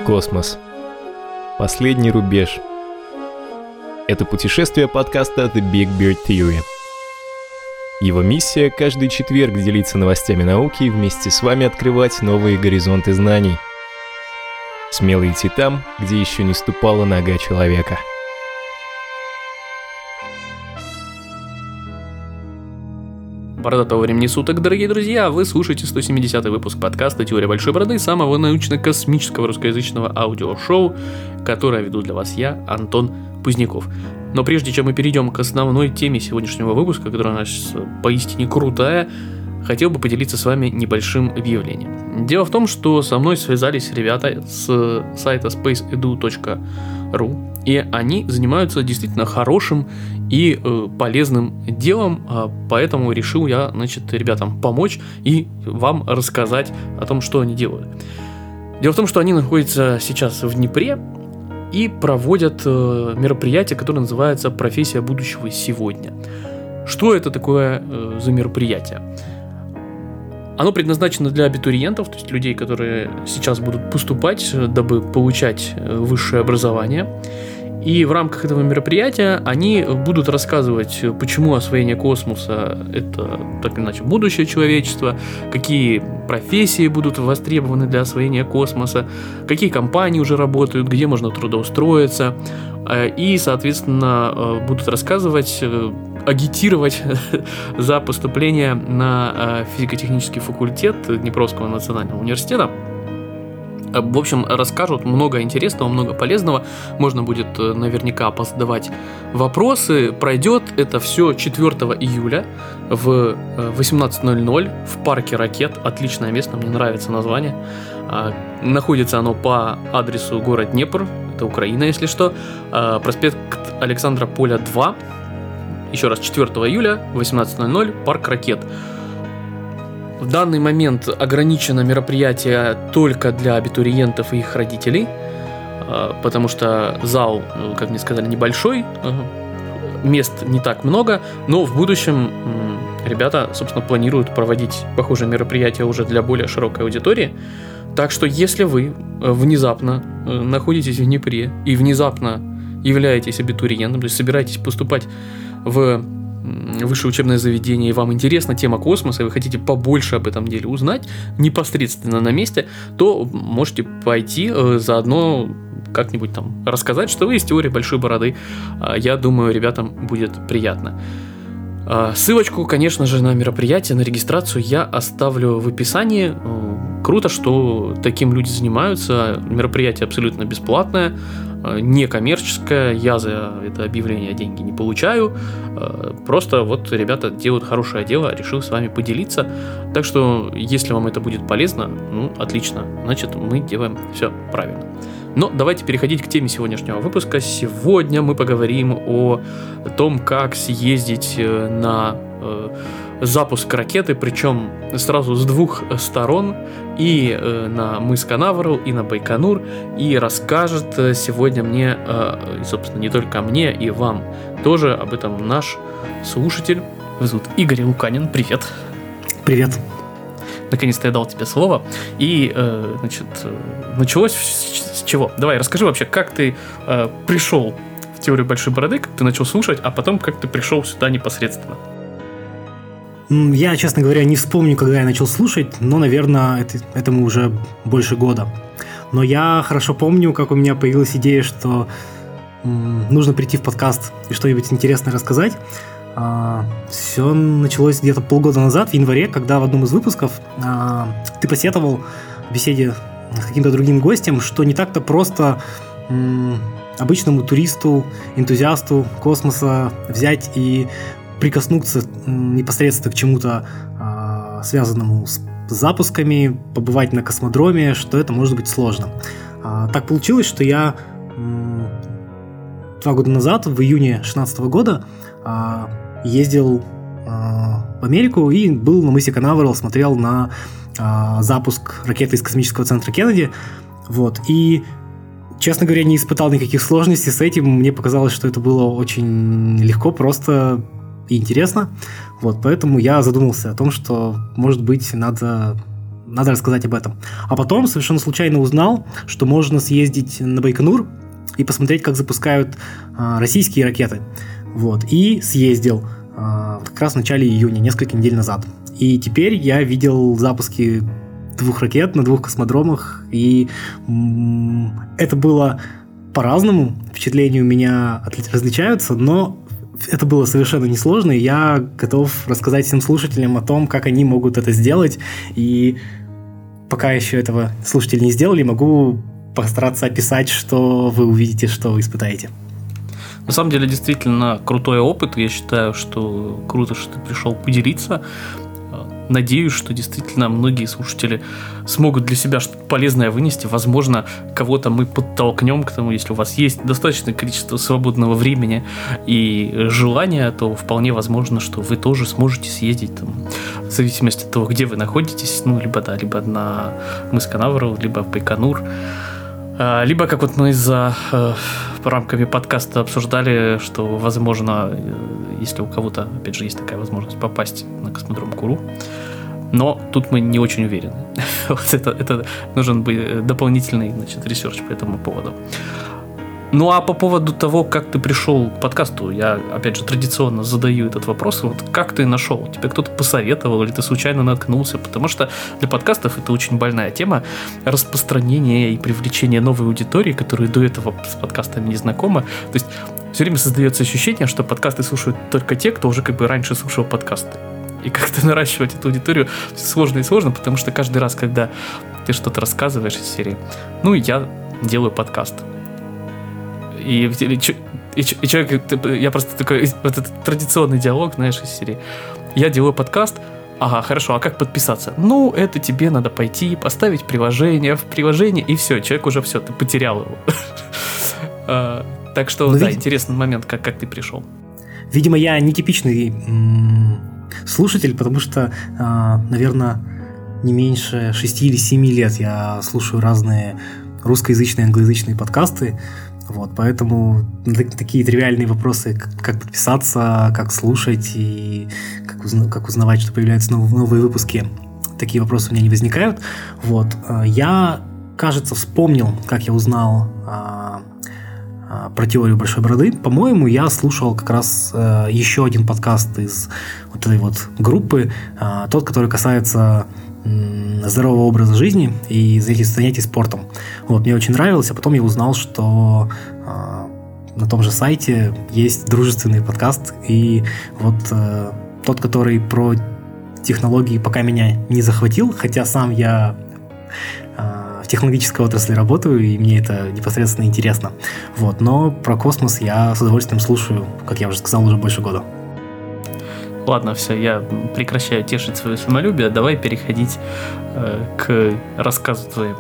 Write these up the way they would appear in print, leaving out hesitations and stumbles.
Космос. Последний рубеж. Это путешествие подкаста The Big Bird Theory. Его миссия – каждый четверг делиться новостями науки и вместе с вами открывать новые горизонты знаний. Смело идти там, где еще не ступала нога человека. Бородатого времени суток, дорогие друзья! Вы слушаете 170-й выпуск подкаста «Теория большой бороды», самого научно-космического русскоязычного аудиошоу, которое веду для вас я, Антон Пузняков. Но прежде чем мы перейдем к основной теме сегодняшнего выпуска, которая у нас поистине крутая, хотел бы поделиться с вами небольшим объявлением. Дело в том, что со мной связались ребята с сайта spaceedu.ru, и они занимаются действительно хорошим и полезным делом, поэтому решил я, ребятам помочь и вам рассказать о том, что они делают. Дело в том, что они находятся сейчас в Днепре и проводят мероприятие, которое называется «Профессия будущего сегодня». Что это такое за мероприятие? Оно предназначено для абитуриентов, то есть людей, которые сейчас будут поступать, дабы получать высшее образование. И в рамках этого мероприятия они будут рассказывать, почему освоение космоса – это, так или иначе, будущее человечества, какие профессии будут востребованы для освоения космоса, какие компании уже работают, где можно трудоустроиться. И, соответственно, будут рассказывать, агитировать за поступление на физико-технический факультет Днепровского национального университета. В общем, расскажут много интересного, много полезного. Можно будет наверняка позадавать вопросы. Пройдет это все 4 июля в 18:00 в парке «Ракет». Отличное место, мне нравится название. Находится оно по адресу город Днепр, это Украина, если что. Проспект Александра Поля, 2. Еще раз, 4 июля, 18:00, парк «Ракет». В данный момент ограничено мероприятие только для абитуриентов и их родителей, потому что зал, как мне сказали, небольшой, мест не так много, но в будущем ребята, собственно, планируют проводить похожие мероприятия уже для более широкой аудитории. Так что, если вы внезапно находитесь в Днепре и внезапно являетесь абитуриентом, то есть собираетесь поступать в высшее учебное заведение, и вам интересна тема космоса, и вы хотите побольше об этом деле узнать непосредственно на месте, то можете пойти заодно как-нибудь там рассказать, что вы из теории большой бороды. Я думаю, ребятам будет приятно. Ссылочку, конечно же, на мероприятие, на регистрацию я оставлю в описании. Круто, что таким люди занимаются. Мероприятие абсолютно бесплатное, некоммерческое. Я за это объявление деньги не получаю. Просто вот ребята делают хорошее дело, решил с вами поделиться. Так что, если вам это будет полезно, отлично. Значит, мы делаем все правильно. Но давайте переходить к теме сегодняшнего выпуска. Сегодня мы поговорим о том, как съездить на запуск ракеты, причем сразу с двух сторон, и на мыс Канаверал, и на Байконур, и расскажет сегодня мне, и, собственно, не только мне, и вам тоже об этом наш слушатель. Его зовут Игорь Луканин. Привет. Привет. Наконец-то я дал тебе слово. И, началось с чего? Давай, расскажи вообще, как ты пришел в теорию большой бороды, как ты начал слушать, а потом как ты пришел сюда непосредственно. Я, честно говоря, не вспомню, когда я начал слушать, но, наверное, этому уже больше года. Но я хорошо помню, как у меня появилась идея, что нужно прийти в подкаст и что-нибудь интересное рассказать. Все началось где-то полгода назад, в январе, когда в одном из выпусков ты посетовал в беседе с каким-то другим гостем, что не так-то просто обычному туристу, энтузиасту космоса взять и прикоснуться непосредственно к чему-то связанному с запусками, побывать на космодроме, что это может быть сложно. Так получилось, что я 2 года назад, в июне 2016 года, ездил в Америку и был на мысе Канаверал, смотрел на запуск ракеты из космического центра Кеннеди. Вот. И, честно говоря, не испытал никаких сложностей с этим. Мне показалось, что это было очень легко, просто и интересно. Вот. Поэтому я задумался о том, что, может быть, надо надо рассказать об этом. А потом совершенно случайно узнал, что можно съездить на Байконур и посмотреть, как запускают российские ракеты. Вот. И съездил как раз в начале июня, несколько недель назад. И теперь я видел запуски 2 ракет на 2 космодромах, и это было по-разному. Впечатления у меня различаются, но это было совершенно несложно, и я готов рассказать всем слушателям о том, как они могут это сделать. И пока еще этого слушатели не сделали, могу постараться описать, что вы увидите, что вы испытаете. На самом деле, действительно крутой опыт. Я считаю, что круто, что ты пришел поделиться. Надеюсь, что действительно многие слушатели смогут для себя что-то полезное вынести. Возможно, кого-то мы подтолкнем к тому, если у вас есть достаточное количество свободного времени и желания, то вполне возможно, что вы тоже сможете съездить там, в зависимости от того, где вы находитесь, ну, либо на мыс Канаверал, либо в Байконур. Либо, как вот мы по рамками подкаста обсуждали, что, возможно, если у кого-то, опять же, есть такая возможность попасть на космодром Куру, но тут мы не очень уверены. Вот это нужен быть дополнительный, ресерч по этому поводу. Ну, а по поводу того, как ты пришел к подкасту, я, опять же, традиционно задаю этот вопрос. Вот как ты нашел? Тебе кто-то посоветовал или ты случайно наткнулся? Потому что для подкастов это очень больная тема. Распространение и привлечение новой аудитории, которые до этого с подкастами не знакомы. То есть все время создается ощущение, что подкасты слушают только те, кто уже как бы раньше слушал подкасты. И как-то наращивать эту аудиторию сложно и сложно, потому что каждый раз, когда ты что-то рассказываешь из серии, ну, я делаю подкаст. И человек, я просто такой, вот этот традиционный диалог, знаешь, из серии. Я делаю подкаст, ага, хорошо, а как подписаться? Ну, это тебе надо пойти, поставить приложение, в приложение, и все, человек уже все, ты потерял его. Так что, да, интересный момент, как ты пришел. Видимо, я нетипичный слушатель, потому что, наверное, не меньше 6 или 7 лет я слушаю разные русскоязычные, англоязычные подкасты. Вот, поэтому такие тривиальные вопросы, как подписаться, как слушать и как узнавать, что появляются новые выпуски, такие вопросы у меня не возникают. Вот, я, кажется, вспомнил, как я узнал про теорию большой бороды. По-моему, я слушал как раз еще один подкаст из вот этой вот группы, тот, который касается здорового образа жизни и занятий спортом. Вот, мне очень нравилось, а потом я узнал, что на том же сайте есть дружественный подкаст, и вот тот, который про технологии, пока меня не захватил, хотя сам я в технологической отрасли работаю, и мне это непосредственно интересно. Вот, но про космос я с удовольствием слушаю, как я уже сказал, уже больше года. Ладно, все, я прекращаю тешить свое самолюбие. Давай переходить к рассказу твоему.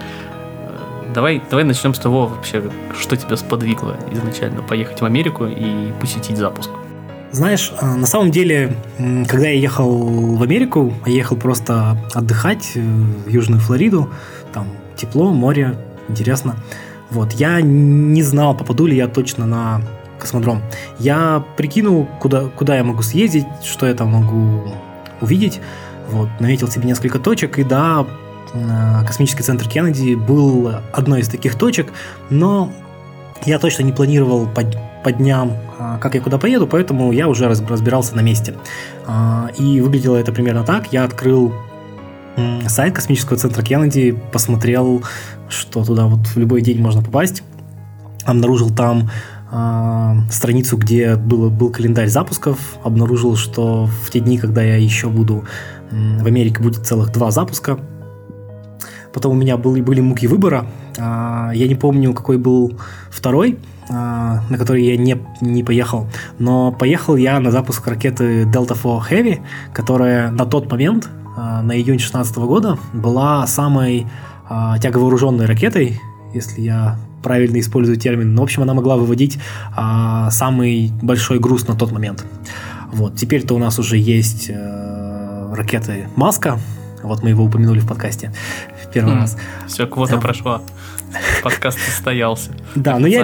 Давай начнем с того, вообще, что тебя сподвигло изначально поехать в Америку и посетить запуск. Знаешь, на самом деле, когда я ехал в Америку, я ехал просто отдыхать в Южную Флориду. Там тепло, море, интересно. Вот, я не знал, попаду ли я точно на космодром. Я прикинул, куда я могу съездить, что я там могу увидеть. Вот, наметил себе несколько точек, и да, космический центр Кеннеди был одной из таких точек, но я точно не планировал по дням, как я куда поеду, поэтому я уже разбирался на месте. И выглядело это примерно так. Я открыл сайт космического центра Кеннеди, посмотрел, что туда вот в любой день можно попасть. Обнаружил там страницу, где был календарь запусков, обнаружил, что в те дни, когда я еще буду в Америке, будет целых 2 запуска. Потом у меня были муки выбора. Я не помню, какой был второй, на который я не поехал, но поехал я на запуск ракеты Delta IV Heavy, которая на тот момент, на июнь 2016 года, была самой тяговооруженной ракетой, если я правильно использую термин. Но, в общем, она могла выводить самый большой груз на тот момент. Вот. Теперь-то у нас уже есть ракеты Маска. Вот мы его упомянули в подкасте в первый раз. Все, квота прошла. Подкаст состоялся. Да, но я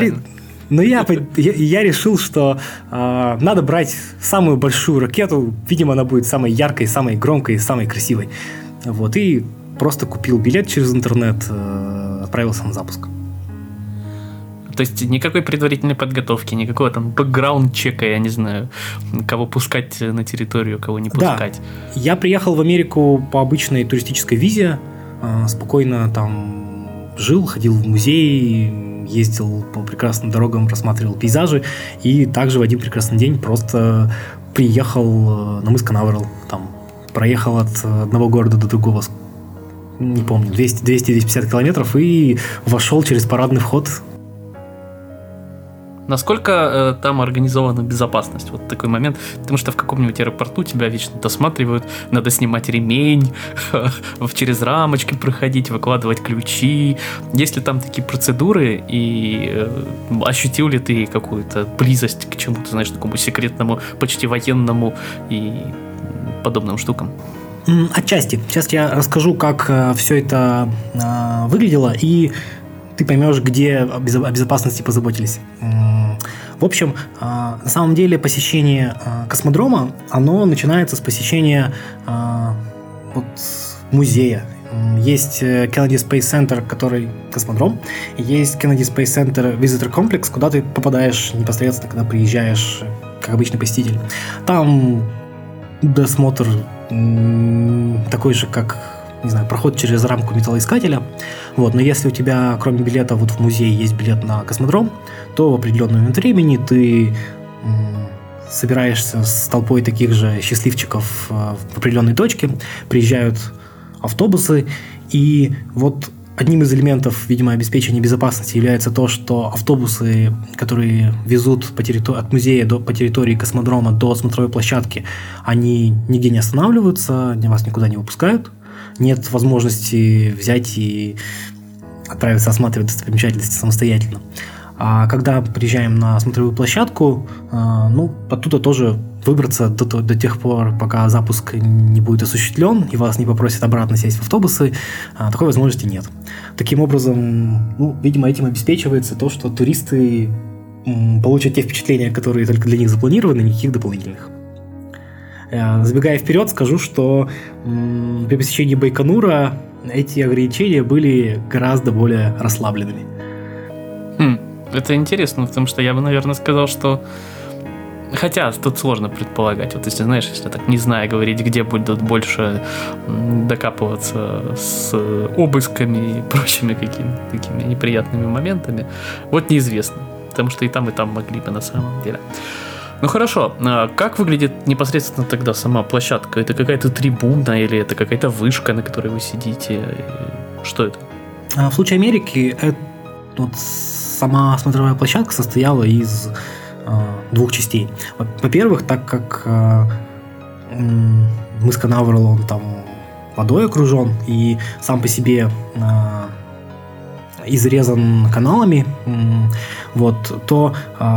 решил, что надо брать самую большую ракету. Видимо, она будет самой яркой, самой громкой, самой красивой. Вот. И просто купил билет через интернет, отправился на запуск. То есть никакой предварительной подготовки, никакого там бэкграунд-чека, я не знаю, кого пускать на территорию, кого не пускать. Да, я приехал в Америку по обычной туристической визе, спокойно там жил, ходил в музей, ездил по прекрасным дорогам, рассматривал пейзажи, и также в один прекрасный день просто приехал на мыс Канаверал, там проехал от одного города до другого, не помню, 200-250 километров и вошел через парадный вход. Насколько там организована безопасность? Вот такой момент. Потому что в каком-нибудь аэропорту тебя вечно досматривают, надо снимать ремень, через рамочки проходить, выкладывать ключи. Есть ли там такие процедуры? И ощутил ли ты какую-то близость к чему-то, знаешь, такому секретному, почти военному и подобным штукам? Отчасти. Сейчас я расскажу, как все это выглядело, и ты поймешь, где о безопасности позаботились. В общем, на самом деле посещение космодрома, оно начинается с посещения музея. Есть Kennedy Space Center, который космодром, есть Kennedy Space Center Visitor Complex, куда ты попадаешь непосредственно, когда приезжаешь как обычный посетитель. Там досмотр такой же, как, не знаю, проход через рамку металлоискателя. Вот. Но если у тебя, кроме билета вот в музей, есть билет на космодром, то в определенный момент времени ты собираешься с толпой таких же счастливчиков в определенной точке, приезжают автобусы, и вот одним из элементов, видимо, обеспечения безопасности является то, что автобусы, которые везут от музея по территории космодрома до смотровой площадки, они нигде не останавливаются, вас никуда не выпускают. Нет возможности взять и отправиться осматривать достопримечательности самостоятельно. А когда приезжаем на смотровую площадку, оттуда тоже выбраться до тех пор, пока запуск не будет осуществлен и вас не попросят обратно сесть в автобусы, такой возможности нет. Таким образом, видимо, этим обеспечивается то, что туристы получат те впечатления, которые только для них запланированы, никаких дополнительных. Забегая вперед, скажу, что при посещении Байконура эти ограничения были гораздо более расслабленными. Это интересно, потому что я бы, наверное, сказал, что... Хотя тут сложно предполагать. Вот если, знаешь, если так не зная говорить, где будут больше докапываться с обысками и прочими какими-то такими неприятными моментами, вот неизвестно. Потому что и там могли бы на самом деле. Ну хорошо, а как выглядит непосредственно тогда сама площадка? Это какая-то трибуна или это какая-то вышка, на которой вы сидите? Что это? В случае Америки сама смотровая площадка состояла из двух частей. Во-первых, так как мыс Канаверал, он там водой окружен и сам по себе изрезан каналами, то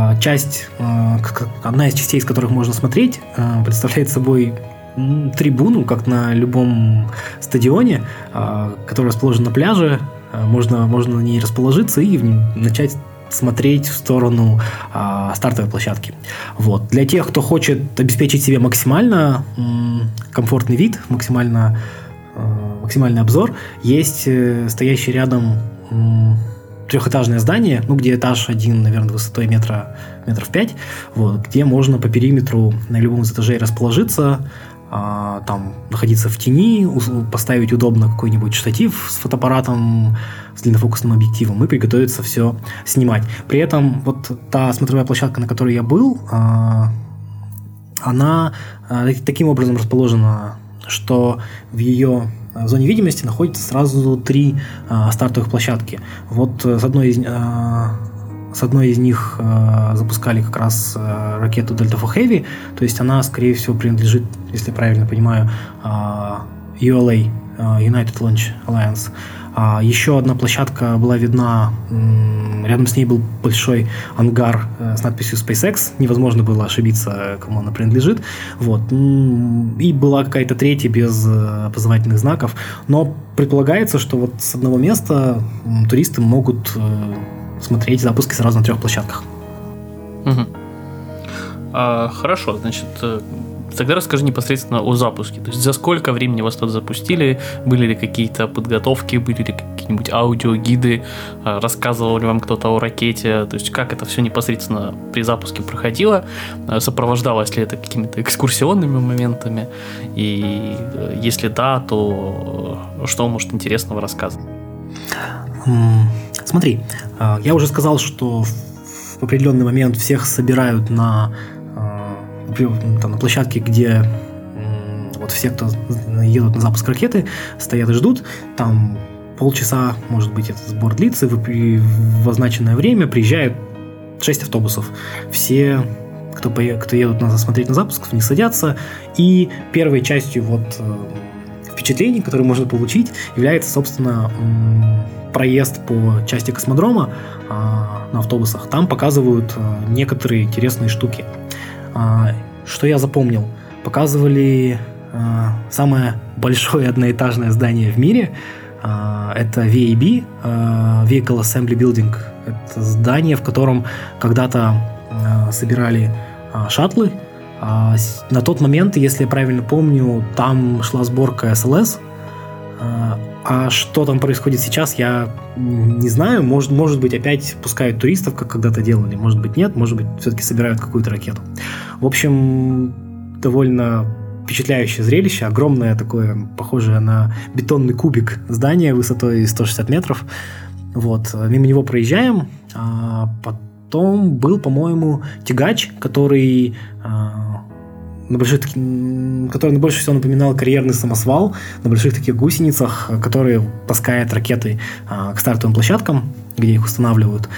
одна из частей, с которых можно смотреть, представляет собой трибуну, как на любом стадионе, который расположен на пляже. Можно на ней расположиться и начать смотреть в сторону стартовой площадки. Вот. Для тех, кто хочет обеспечить себе максимально комфортный вид, максимальный обзор, есть стоящий рядом трехэтажное здание, где этаж один, наверное, высотой метров 5, где можно по периметру на любом из этажей расположиться, там находиться в тени, поставить удобно какой-нибудь штатив с фотоаппаратом, с длиннофокусным объективом и приготовиться все снимать. При этом та смотровая площадка, на которой я был, она таким образом расположена, что в ее зоне видимости находится сразу 3 стартовых площадки. С одной из них запускали как раз ракету Delta IV Heavy, то есть она, скорее всего, принадлежит, если я правильно понимаю, ULA, United Launch Alliance. Еще одна площадка была видна, рядом с ней был большой ангар с надписью SpaceX, невозможно было ошибиться, кому она принадлежит. И была какая-то третья без опознавательных знаков, но предполагается, что с одного места туристы могут смотреть запуски сразу на 3 площадках. Угу. Хорошо, значит, Тогда расскажи непосредственно о запуске. То есть за сколько времени вас тут запустили? Были ли какие-то подготовки? Были ли какие-нибудь аудиогиды? Рассказывал ли вам кто-то о ракете? То есть как это все непосредственно при запуске проходило? Сопровождалось ли это какими-то экскурсионными моментами? И если да, то что может интересного рассказывать? Смотри, я уже сказал, что в определенный момент всех собирают на площадке, где вот все, кто едут на запуск ракеты, стоят и ждут. Там полчаса, может быть, этот сбор длится, и в означенное время приезжают 6 автобусов. Все, кто едут смотреть на запуск, в них садятся. И первой частью впечатлений, которые можно получить, является, собственно, проезд по части космодрома на автобусах. Там показывают некоторые интересные штуки. Что я запомнил? Показывали самое большое одноэтажное здание в мире. Это VAB, Vehicle Assembly Building. Это здание, в котором когда-то собирали шаттлы. На тот момент, если я правильно помню, там шла сборка SLS. А что там происходит сейчас, я не знаю. Может быть, опять пускают туристов, как когда-то делали. Может быть, нет. Может быть, все-таки собирают какую-то ракету. В общем, довольно впечатляющее зрелище. Огромное такое, похожее на бетонный кубик здание высотой 160 метров. Вот. Мимо него проезжаем. Потом был, по-моему, тягач, который больше всего напоминал карьерный самосвал на больших таких гусеницах, которые таскают ракеты к стартовым площадкам, где их устанавливают.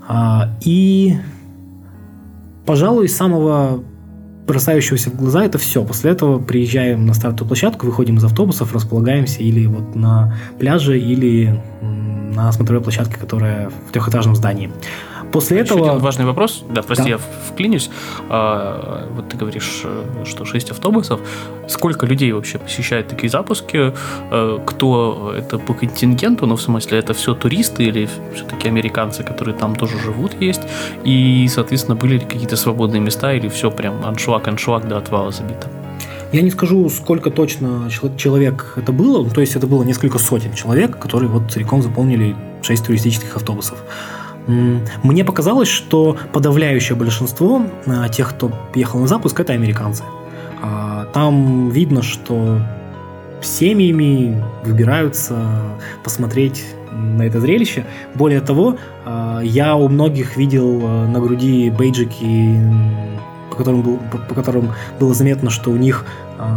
И, пожалуй, самого бросающегося в глаза это все. После этого приезжаем на стартовую площадку, выходим из автобусов, располагаемся или вот на пляже, или на смотровой площадке, которая в трехэтажном здании. После этого... Еще один важный вопрос. Да, прости, я вклинюсь. Вот ты говоришь, что 6 автобусов. Сколько людей вообще посещает такие запуски? Кто это по контингенту? Ну, в смысле, это все туристы или все-таки американцы, которые там тоже живут, есть? И, соответственно, были ли какие-то свободные места или все прям аншлаг до отвала забито? Я не скажу, сколько точно человек это было. То есть это было несколько сотен человек, которые вот целиком заполнили 6 туристических автобусов. Мне показалось, что подавляющее большинство тех, кто ехал на запуск, это американцы. Там видно, что семьями выбираются посмотреть на это зрелище. Более того, я у многих видел на груди бейджики, по которым было заметно, что у них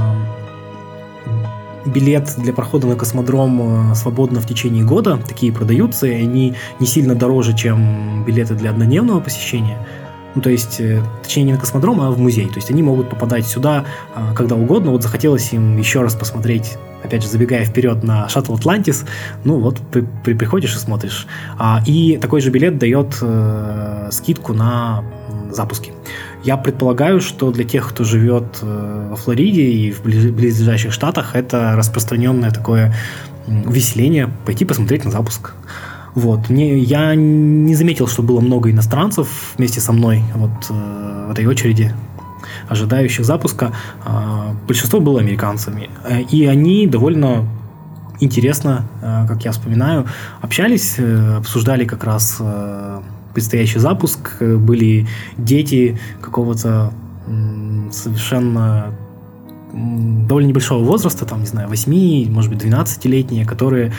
билет для прохода на космодром свободно в течение года. Такие продаются, и они не сильно дороже, чем билеты для однодневного посещения. Ну, то есть, точнее, не на космодром, а в музей. То есть, они могут попадать сюда когда угодно. Вот захотелось им еще раз посмотреть, опять же, забегая вперед на шаттл Атлантис. Ну, вот приходишь и смотришь. И такой же билет дает скидку на запуски. Я предполагаю, что для тех, кто живет во Флориде и в близлежащих штатах, это распространенное такое увеселение пойти посмотреть на запуск. Вот. Я не заметил, что было много иностранцев вместе со мной вот в этой очереди ожидающих запуска. Большинство было американцами. И они довольно интересно, как я вспоминаю, общались, обсуждали как раз предстоящий запуск. Были дети какого-то совершенно довольно небольшого возраста, там, не знаю, 8, может быть, 12-летние, которые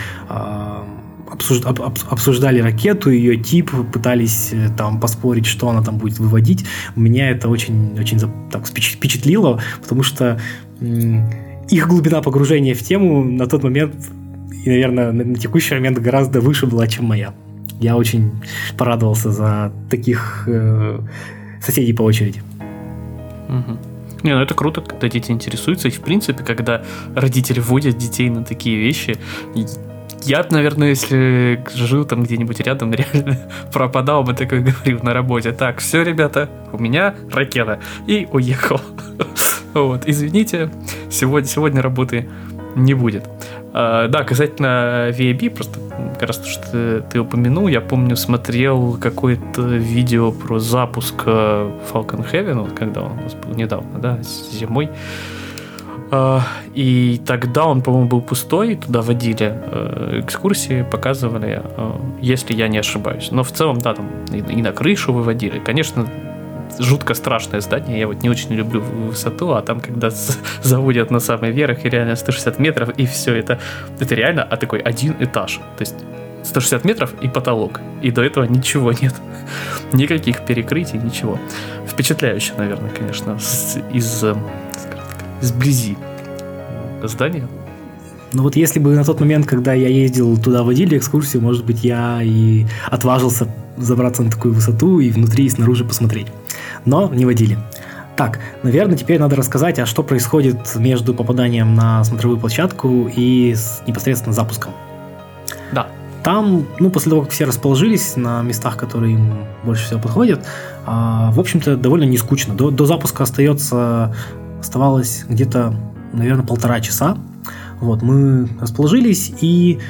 обсуждали ракету, ее тип, пытались там поспорить, что она там будет выводить. Меня это очень так впечатлило, потому что их глубина погружения в тему на тот момент и, наверное, на текущий момент гораздо выше была, чем моя. Я очень порадовался за таких соседей по очереди. Угу. Не, ну это круто, когда дети интересуются. И, в принципе, когда родители водят детей на такие вещи... Я, наверное, если жил там где-нибудь рядом, реально пропадал бы, такой говорил на работе. Так, все, ребята, у меня ракета. И уехал. Вот, извините, сегодня работы не будет. Да, касательно VIB, просто как раз то, что ты упомянул, я помню, смотрел какое-то видео про запуск Falcon Heavy, когда он у нас был недавно, да, зимой. И тогда он, по-моему, был пустой, туда водили экскурсии, показывали, если я не ошибаюсь. Но в целом, да, там и на крышу выводили. Конечно, жутко страшное здание, я вот не очень люблю высоту, а там, когда заводят на самый верх, и реально 160 метров, и все это реально такой один этаж. То есть 160 метров и потолок. И до этого ничего нет. Никаких перекрытий, ничего. Впечатляюще, наверное, конечно, сблизи здания. Ну вот если бы на тот момент, когда я ездил туда, водили экскурсию, может быть, я и отважился забраться на такую высоту и внутри, и снаружи посмотреть. Но не водили. Так, наверное, теперь надо рассказать, а что происходит между попаданием на смотровую площадку и непосредственно запуском. Да. Там, после того, как все расположились на местах, которые им больше всего подходят, в общем-то, довольно не скучно. До запуска оставалось где-то, наверное, 1,5 часа. Вот, мы расположились, и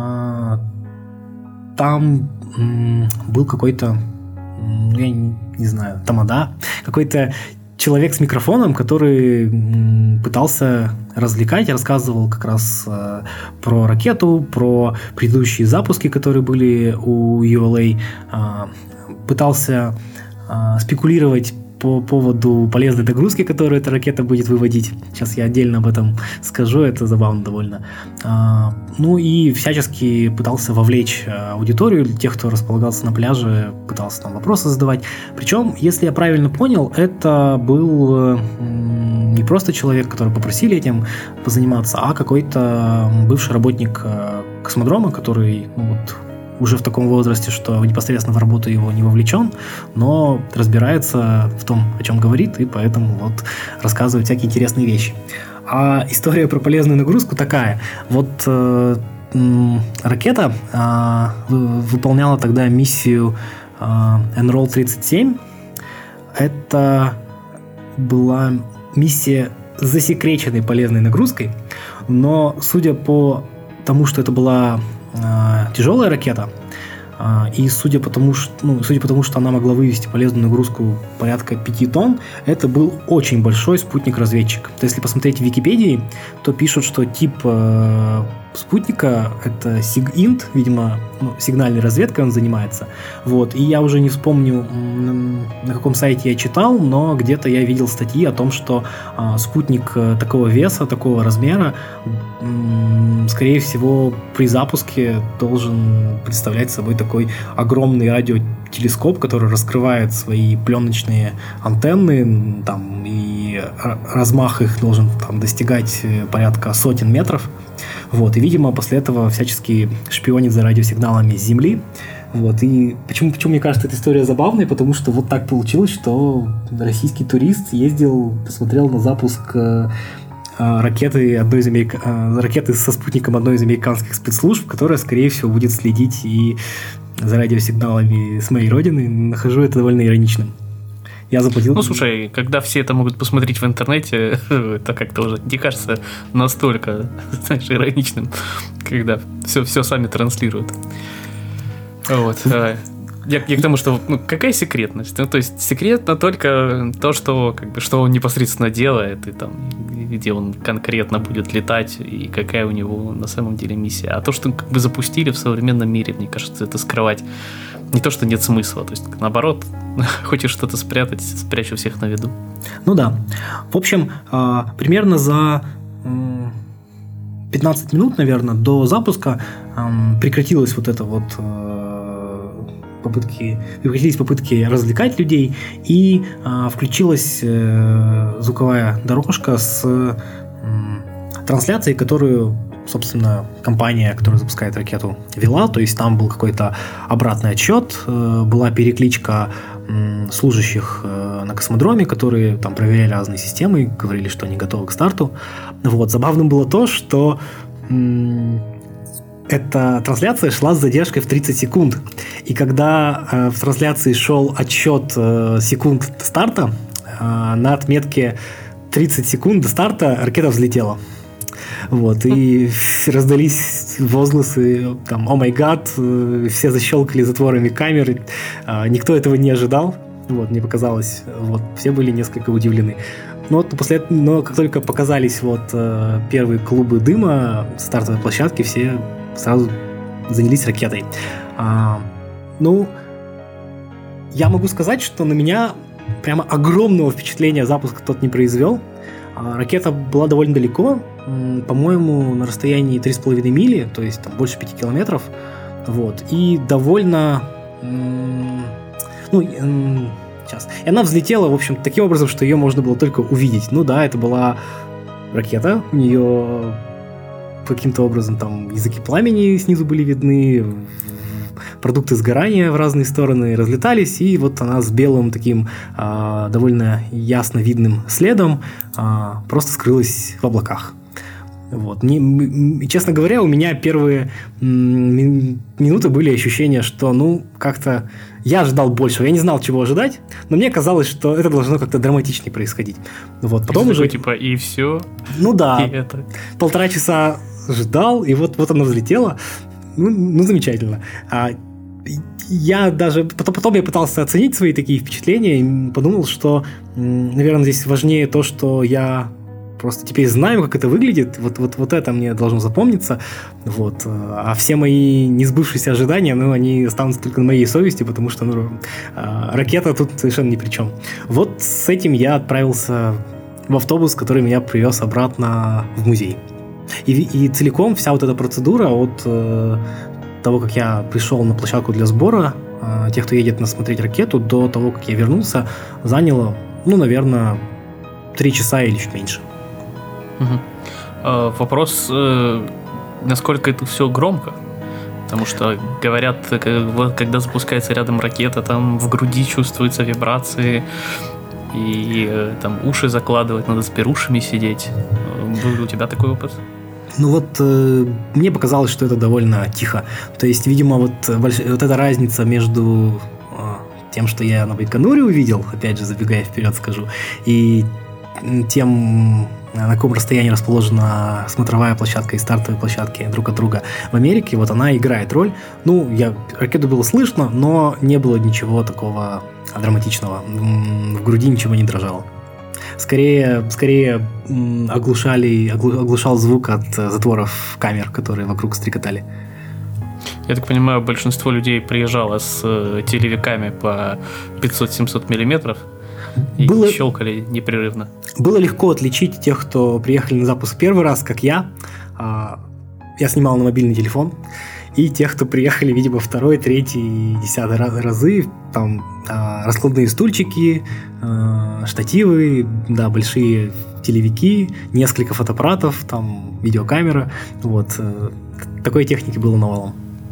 там был какой-то, я не знаю, тамада, какой-то человек с микрофоном, который пытался развлекать, рассказывал как раз про ракету, про предыдущие запуски, которые были у ULA, пытался спекулировать по поводу полезной нагрузки, которую эта ракета будет выводить. Сейчас я отдельно об этом скажу, это забавно довольно. И всячески пытался вовлечь аудиторию, тех, кто располагался на пляже, пытался там вопросы задавать. Причем, если я правильно понял, это был не просто человек, который попросили этим позаниматься, а какой-то бывший работник космодрома, который уже в таком возрасте, что непосредственно в работу его не вовлечен, но разбирается в том, о чем говорит, и поэтому рассказывает всякие интересные вещи. А история про полезную нагрузку такая. Ракета выполняла тогда миссию Enroll-37. Это была миссия с засекреченной полезной нагрузкой, но судя по тому, что это была тяжелая ракета, и судя по тому, что она могла вывести полезную нагрузку порядка 5 тонн, это был очень большой спутник-разведчик. То есть, если посмотреть в Википедии, то пишут, что тип спутника — это SIGINT, видимо, сигнальной разведкой он занимается. И я уже не вспомню, на каком сайте я читал, но где-то я видел статьи о том, что спутник такого веса, такого размера, скорее всего, при запуске должен представлять собой такой огромный радиотелескоп, который раскрывает свои пленочные антенны, и размах их должен достигать порядка сотен метров. И, видимо, после этого всячески шпионит за радиосигналами с Земли. И почему мне кажется эта история забавной? Потому что так получилось, что российский турист ездил, посмотрел на запуск ракеты со спутником одной из американских спецслужб, которая, скорее всего, будет следить и за радиосигналами с моей родины. Нахожу это довольно ироничным. Я заплатил. Слушай, когда все это могут посмотреть в интернете, это как-то уже не кажется настолько, ироничным, когда все сами транслируют. Я к тому, что какая секретность? То есть секретно только то, что он непосредственно делает, и где он конкретно будет летать, и какая у него на самом деле миссия. А то, что запустили в современном мире, мне кажется, это скрывать не то, что нет смысла. То есть, наоборот, хочешь что-то спрятать, спрячь у всех на виду. Да. В общем, примерно за 15 минут, наверное, до запуска прекратились попытки развлекать людей, и включилась звуковая дорожка с трансляцией, которую, собственно, компания, которая запускает ракету, вела. То есть там был какой-то обратный отсчет, была перекличка служащих на космодроме, которые там проверяли разные системы, говорили, что они готовы к старту. Забавным было то, что эта трансляция шла с задержкой в 30 секунд. И когда в трансляции шел отсчет секунд старта, на отметке 30 секунд до старта ракета взлетела. Вот, и раздались возгласы, там, «О май гад», все защелкали затворами камеры, никто этого не ожидал, вот, мне показалось, вот, все были несколько удивлены. Но как только показались вот первые клубы дыма с стартовой площадки, все сразу занялись ракетой. Я могу сказать, что на меня прямо огромного впечатления запуск тот не произвел. Ракета была довольно далеко, по-моему, на расстоянии 3,5 мили, то есть там больше 5 километров. Вот, и довольно... Сейчас. И она взлетела, в общем, таким образом, что ее можно было только увидеть. Ну да, это была ракета, у нее каким-то образом там языки пламени снизу были видны, продукты сгорания в разные стороны разлетались, и вот она с белым таким довольно ясно видным следом просто скрылась в облаках. Вот. Честно говоря, у меня первые минуты были ощущения, что, как-то я ожидал большего. Я не знал, чего ожидать, но мне казалось, что это должно как-то драматичнее происходить. Вот. Потом уже... и все. Ну да. И это. 1,5 часа ждал, и вот она взлетела. Замечательно. Я даже... Потом я пытался оценить свои такие впечатления и подумал, что, наверное, здесь важнее то, что я... Просто теперь знаю, как это выглядит. Вот это мне должно запомниться. Вот. А все мои несбывшиеся ожидания, они останутся только на моей совести, потому что ракета тут совершенно ни при чем. Вот с этим я отправился в автобус, который меня привез обратно в музей. И целиком вся вот эта процедура от того, как я пришел на площадку для сбора тех, кто едет смотреть ракету, до того, как я вернулся, заняло, наверное, 3 часа или чуть меньше. Угу. Вопрос, насколько это все громко? Потому что говорят, когда запускается рядом ракета, там в груди чувствуются вибрации, и там уши закладывать, надо с берушами сидеть. Был у тебя такой опыт? Мне показалось, что это довольно тихо. То есть, видимо, вот эта разница между тем, что я на Байконуре увидел, опять же, забегая вперед скажу, и тем, на каком расстоянии расположена смотровая площадка и стартовые площадки друг от друга в Америке, вот она играет роль. Ракету было слышно, но не было ничего такого драматичного. В груди ничего не дрожало. Скорее оглушал звук от затворов камер, которые вокруг стрекотали. Я так понимаю, большинство людей приезжало с телевиками по 500-700 миллиметров и щелкали непрерывно. Было легко отличить тех, кто приехали на запуск первый раз, как я. Я снимал на мобильный телефон. И тех, кто приехали, видимо, 2, 3, 10 разы. Там раскладные стульчики, штативы, да, большие телевики, несколько фотоаппаратов, там видеокамера. Вот. Такой техники было навалом.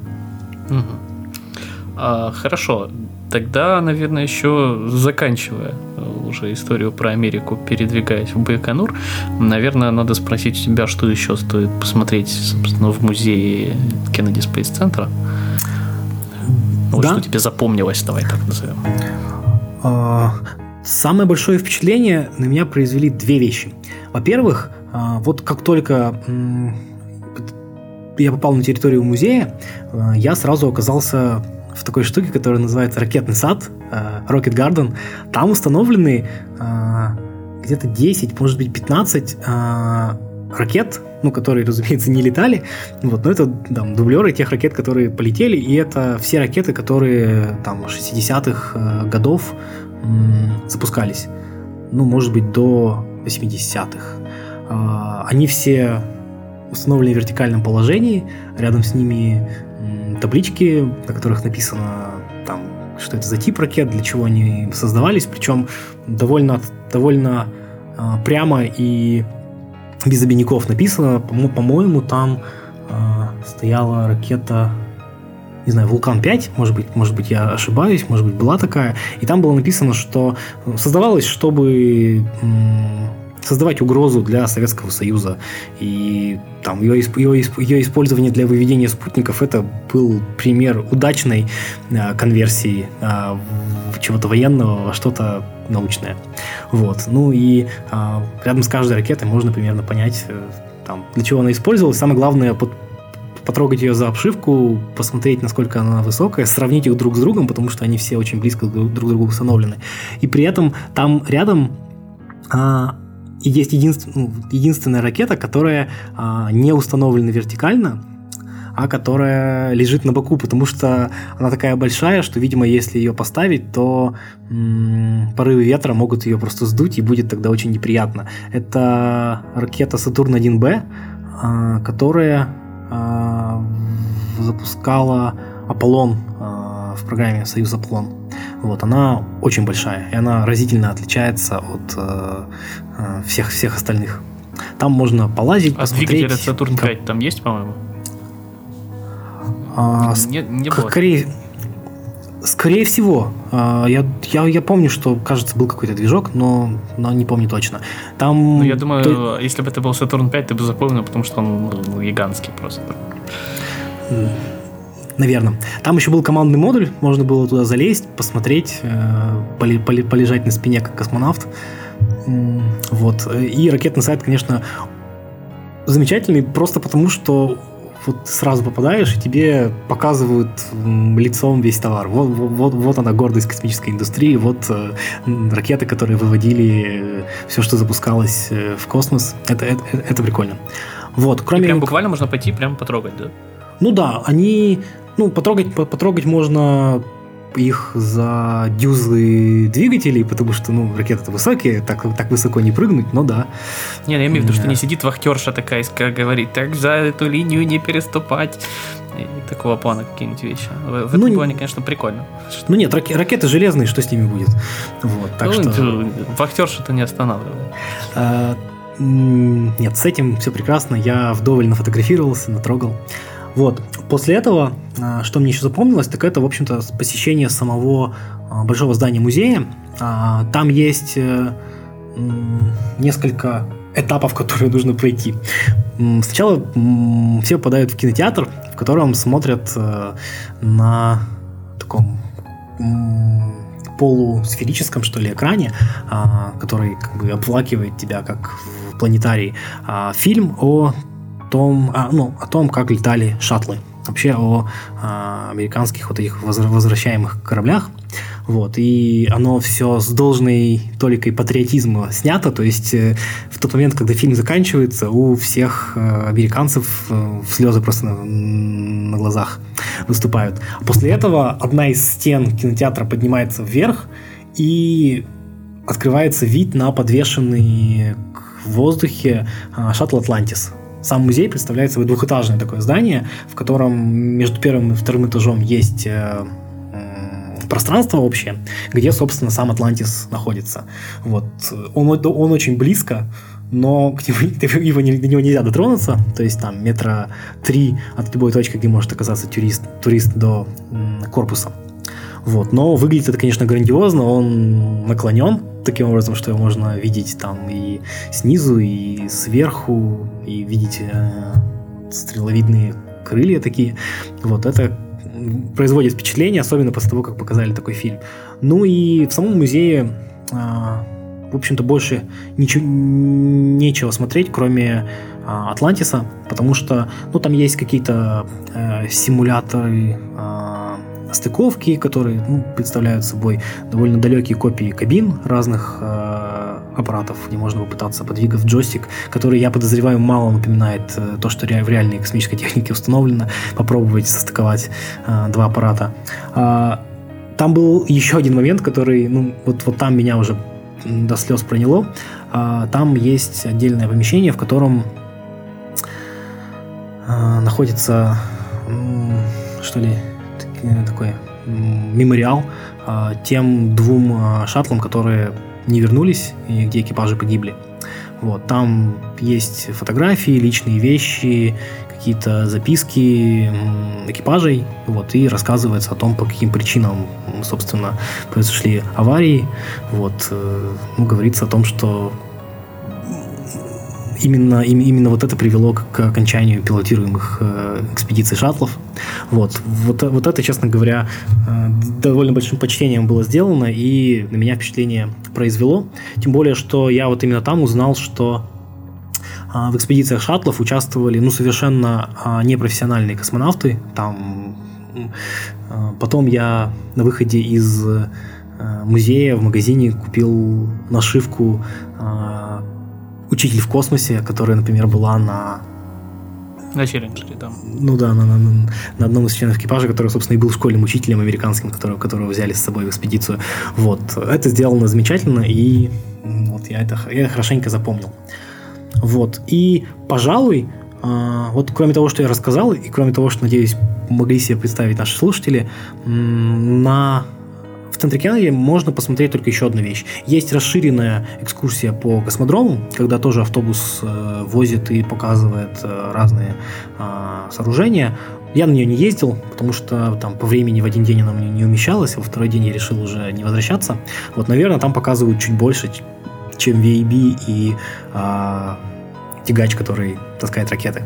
Хорошо. Тогда, наверное, еще заканчивая уже историю про Америку, передвигаясь в Байконур, наверное, надо спросить у тебя, что еще стоит посмотреть, собственно, в музее Кеннеди Спейс Центра. Что тебе запомнилось, давай так назовем. Самое большое впечатление на меня произвели 2 вещи. Во-первых, вот как только я попал на территорию музея, я сразу оказался в такой штуке, которая называется ракетный сад, Rocket Garden. Там установлены где-то 10, может быть 15 ракет, которые, разумеется, не летали. Вот, но это дублеры тех ракет, которые полетели, и это все ракеты, которые там 60-х годов запускались. Может быть, до 80-х. Они все установлены в вертикальном положении, рядом с ними таблички, на которых написано, что это за тип ракет, для чего они создавались, причем довольно прямо и без обиняков написано. По-моему, там стояла ракета, не знаю, Вулкан-5, может быть, я ошибаюсь, может быть, была такая, и там было написано, что создавалось, чтобы создавать угрозу для Советского Союза. И там ее использование для выведения спутников – это был пример удачной конверсии чего-то военного во что-то научное. Вот. Ну и рядом с каждой ракетой можно примерно понять, там, для чего она использовалась. Самое главное потрогать ее за обшивку, посмотреть, насколько она высокая, сравнить их друг с другом, потому что они все очень близко друг к другу установлены. И при этом там рядом есть единственная ракета, которая не установлена вертикально, а которая лежит на боку, потому что она такая большая, что, видимо, если ее поставить, то порывы ветра могут ее просто сдуть, и будет тогда очень неприятно. Это ракета Сатурн-1Б, которая запускала Аполлон в программе «Союз Аполлон». Вот, она очень большая, и она разительно отличается от всех остальных. Там можно полазить, посмотреть. А двигатель от Сатурн-5 там есть, по-моему? Не было. Скорее всего. Я помню, что, кажется, был какой-то движок, но не помню точно. Там... Ну, я думаю, если бы это был Сатурн-5, ты бы запомнил, потому что он гигантский просто. Наверное. Там еще был командный модуль, можно было туда залезть, посмотреть, полежать на спине, как космонавт. Вот. И ракетный сайт, конечно, замечательный, просто потому что вот сразу попадаешь, и тебе показывают лицом весь товар. Вот она, гордость космической индустрии, вот ракеты, которые выводили все, что запускалось в космос. Это прикольно. Вот, кроме... И прям буквально можно пойти прям потрогать, да? Ну да, они... Ну, потрогать можно их за дюзы двигателей, потому что, ракеты-то высокие, так высоко не прыгнуть, но да. Не, я имею в виду, что не сидит вахтерша такая, говорит, так за эту линию не переступать. И такого плана какие-нибудь вещи. В этом плане, конечно, прикольно. Ну нет, ракеты железные, что с ними будет? Вот, так что... Вахтерша-то не останавливает. Нет, с этим все прекрасно. Я вдоволь нафотографировался, натрогал. Вот. После этого, что мне еще запомнилось, так это, в общем-то, посещение самого большого здания музея. Там есть несколько этапов, которые нужно пройти. Сначала все попадают в кинотеатр, в котором смотрят на таком полусферическом, что ли, экране, который как бы обволакивает тебя, как в планетарии, фильм о том, как летали шаттлы. Вообще о американских вот этих возвращаемых кораблях. Вот. И оно все с должной толикой патриотизма снято. То есть в тот момент, когда фильм заканчивается, у всех американцев слезы просто на глазах выступают. После этого одна из стен кинотеатра поднимается вверх, и открывается вид на подвешенный в воздухе шаттл «Атлантис». Сам музей представляет собой двухэтажное такое здание, в котором между первым и вторым этажом есть пространство общее, где, собственно, сам Атлантис находится. Вот. Он очень близко, но до него нельзя дотронуться, то есть там 3 метра от любой точки, где может оказаться турист до корпуса. Вот. Но выглядит это, конечно, грандиозно, он наклонен таким образом, что его можно видеть там и снизу, и сверху, и видеть стреловидные крылья такие. Вот. Это производит впечатление, особенно после того, как показали такой фильм. Ну и в самом музее, в общем-то, больше нечего смотреть, кроме Атлантиса, потому что там есть какие-то симуляторы стыковки, которые представляют собой довольно далекие копии кабин разных аппаратов, где можно попытаться, подвигав джойстик, который, я подозреваю, мало напоминает то, что в реальной космической технике установлено, попробовать состыковать два аппарата. Там был еще один момент, который, вот там меня уже до слез проняло. Там есть отдельное помещение, в котором находится, что ли, такой мемориал тем 2 шаттлам, которые не вернулись и где экипажи погибли. Вот, там есть фотографии, личные вещи, какие-то записки экипажей, вот, и рассказывается о том, по каким причинам, собственно, произошли аварии. Вот, говорится о том, что именно вот это привело к окончанию пилотируемых экспедиций шаттлов. Вот это, честно говоря, довольно большим почтением было сделано, и на меня впечатление произвело. Тем более, что я вот именно там узнал, что в экспедициях шаттлов участвовали совершенно непрофессиональные космонавты. Потом я на выходе из музея в магазине купил нашивку «Учитель в космосе», которая, например, была на Челленджере, там. На одном из членов экипажа, который, собственно, и был школьным учителем американским, которого взяли с собой в экспедицию. Вот. Это сделано замечательно, и вот я это хорошенько запомнил. Вот. И, пожалуй, вот кроме того, что я рассказал, и кроме того, что, надеюсь, могли себе представить наши слушатели, в центре Кеннеди можно посмотреть только еще одну вещь. Есть расширенная экскурсия по космодрому, когда тоже автобус возит и показывает разные сооружения. Я на нее не ездил, потому что там по времени в один день она мне не умещалась, а во второй день я решил уже не возвращаться. Вот, наверное, там показывают чуть больше, чем VAB и тягач, который таскает ракеты.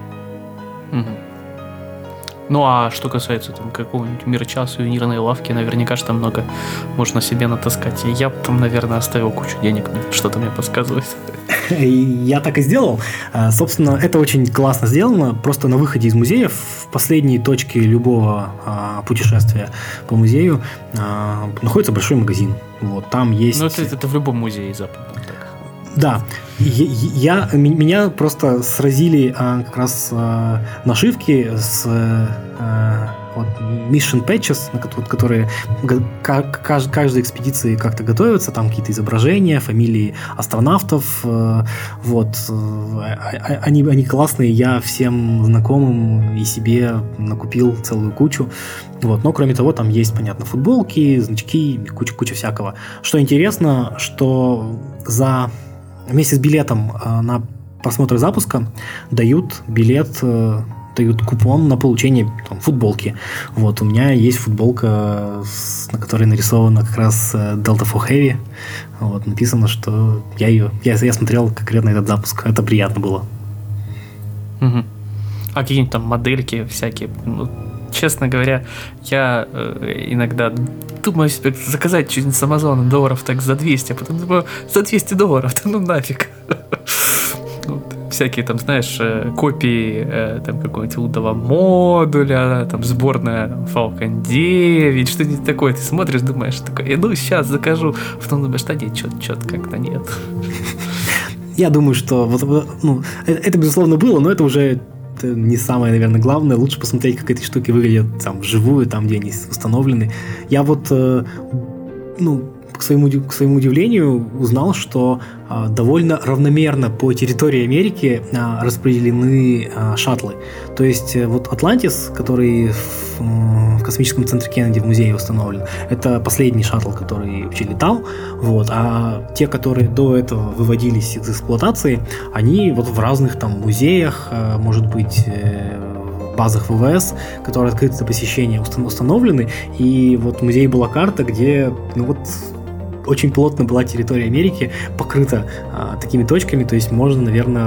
Ну, а что касается там какого-нибудь мерча, сувенирной лавки, наверняка же там много можно себе натаскать. Я бы там, наверное, оставил кучу денег, что-то мне подсказывает. Я так и сделал. Собственно, это очень классно сделано. Просто на выходе из музея, в последней точке любого путешествия по музею, находится большой магазин. Вот, там есть... Ну, это в любом музее западном. Да, меня просто сражили как раз нашивки с Mission Patches, которые к каждой экспедиции как-то готовятся, там какие-то изображения, фамилии астронавтов, вот, они классные, я всем знакомым и себе накупил целую кучу, вот, но кроме того там есть, понятно, футболки, значки, куча всякого. Что интересно, что вместе с билетом на просмотр запуска дают купон на получение футболки. Вот, у меня есть футболка, на которой нарисована как раз Delta IV Heavy. Вот, написано, что я смотрел конкретно этот запуск. Это приятно было. Угу. А какие-нибудь там модельки всякие? Честно говоря, я иногда думаю себе заказать что-нибудь с Амазона долларов так за 200, а потом думаю, за $200, да ну нафиг. Всякие там, знаешь, копии там какого-нибудь лутового модуля, там сборная Falcon 9, что-нибудь такое. Ты смотришь, думаешь, такой, сейчас закажу. Потом думаешь, да нет, что-то как-то нет. Я думаю, что это безусловно было, но это уже не самое, наверное, главное. Лучше посмотреть, как эти штуки выглядят там вживую, там, где они установлены. Я вот, к своему удивлению, узнал, что довольно равномерно по территории Америки распределены шаттлы. То есть вот Атлантис, который в космическом центре Кеннеди в музее установлен, это последний шаттл, который вообще летал. Вот, а те, которые до этого выводились из эксплуатации, они вот в разных там музеях, может быть, базах ВВС, которые открыты для посещения, установлены. И вот в музее была карта, где очень плотно была территория Америки покрыта такими точками, то есть можно, наверное,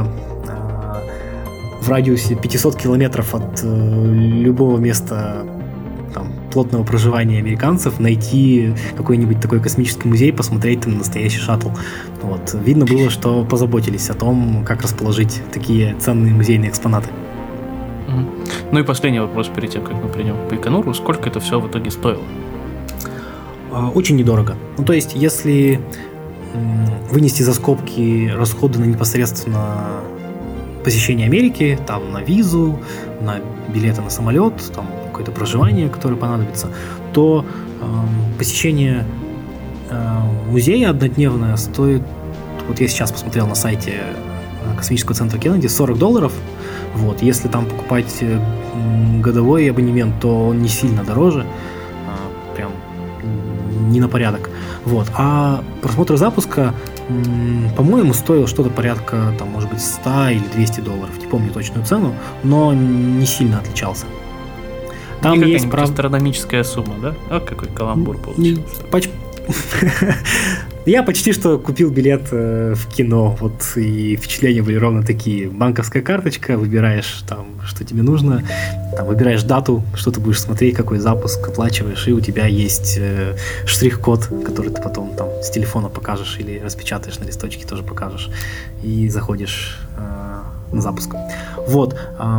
в радиусе 500 километров от любого места там, плотного проживания американцев найти какой-нибудь такой космический музей, посмотреть там на настоящий шаттл. Вот. Видно было, что позаботились о том, как расположить такие ценные музейные экспонаты. Ну и последний вопрос перед тем, как мы придем к Байконуру. Сколько это все в итоге стоило? Очень недорого. То есть, если вынести за скобки расходы на непосредственно посещение Америки, там на визу, на билеты на самолет, там какое-то проживание, которое понадобится, то посещение музея однодневное стоит, вот я сейчас посмотрел на сайте космического центра Кеннеди, $40. Вот. Если там покупать годовой абонемент, то он не сильно дороже, прям не на порядок. Вот. А просмотр запуска, по-моему, стоил что-то порядка, там, может быть, $100 или $200. Не помню точную цену, но не сильно отличался. Там не есть астрономическая сумма, да? А какой каламбур получился. Я почти что купил билет в кино, вот, и впечатления были ровно такие. Банковская карточка, выбираешь там, что тебе нужно, там, выбираешь дату, что ты будешь смотреть, какой запуск, оплачиваешь, и у тебя есть штрих-код, который ты потом там с телефона покажешь или распечатаешь на листочке, тоже покажешь, и заходишь на запуск. Вот.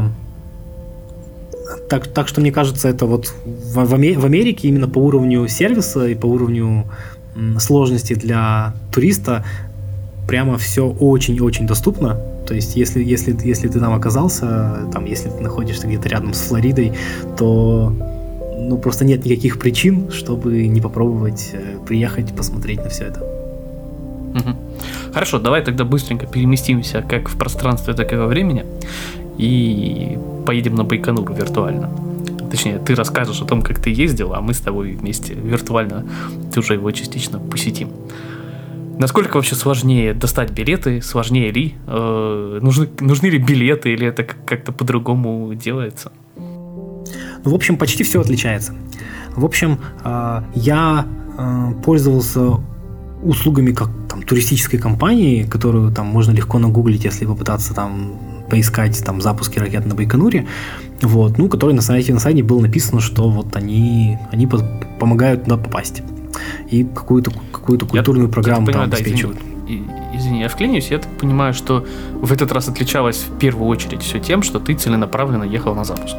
Так что, мне кажется, это вот в Америке именно по уровню сервиса и по уровню сложности для туриста прямо все очень-очень доступно. То есть, если ты там оказался, там, если ты находишься где-то рядом с Флоридой, то просто нет никаких причин, чтобы не попробовать приехать, посмотреть на все это. Хорошо, давай тогда быстренько переместимся как в пространстве, так и во времени и поедем на Байконур виртуально. Точнее, ты расскажешь о том, как ты ездил, а мы с тобой вместе виртуально уже его частично посетим. Насколько вообще сложнее достать билеты? Сложнее ли? Нужны ли билеты, или это как-то по-другому делается? В общем, почти все отличается. В общем, я пользовался услугами как там туристической компании, которую там можно легко нагуглить, если попытаться там поискать там запуски ракет на Байконуре, вот, который на сайте было написано, что вот они помогают туда попасть и какую-то культурную программу там обеспечивают. Извини, я вклинюсь, я так понимаю, что в этот раз отличалось в первую очередь все тем, что ты целенаправленно ехал на запуск.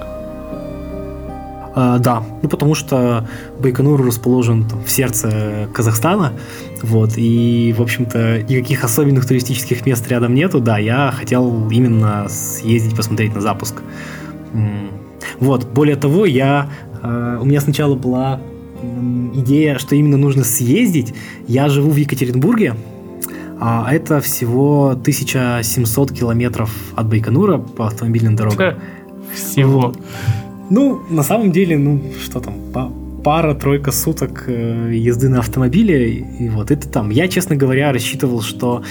Да, потому что Байконур расположен там в сердце Казахстана, вот, и, в общем-то, никаких особенных туристических мест рядом нету, да, я хотел именно съездить, посмотреть на запуск. Вот, более того, у меня сначала была идея, что именно нужно съездить. Я живу в Екатеринбурге, а это всего 1700 километров от Байконура по автомобильным дорогам. Всего. На самом деле, что там, пара-тройка суток езды на автомобиле, и вот это там. Я, честно говоря, рассчитывал, что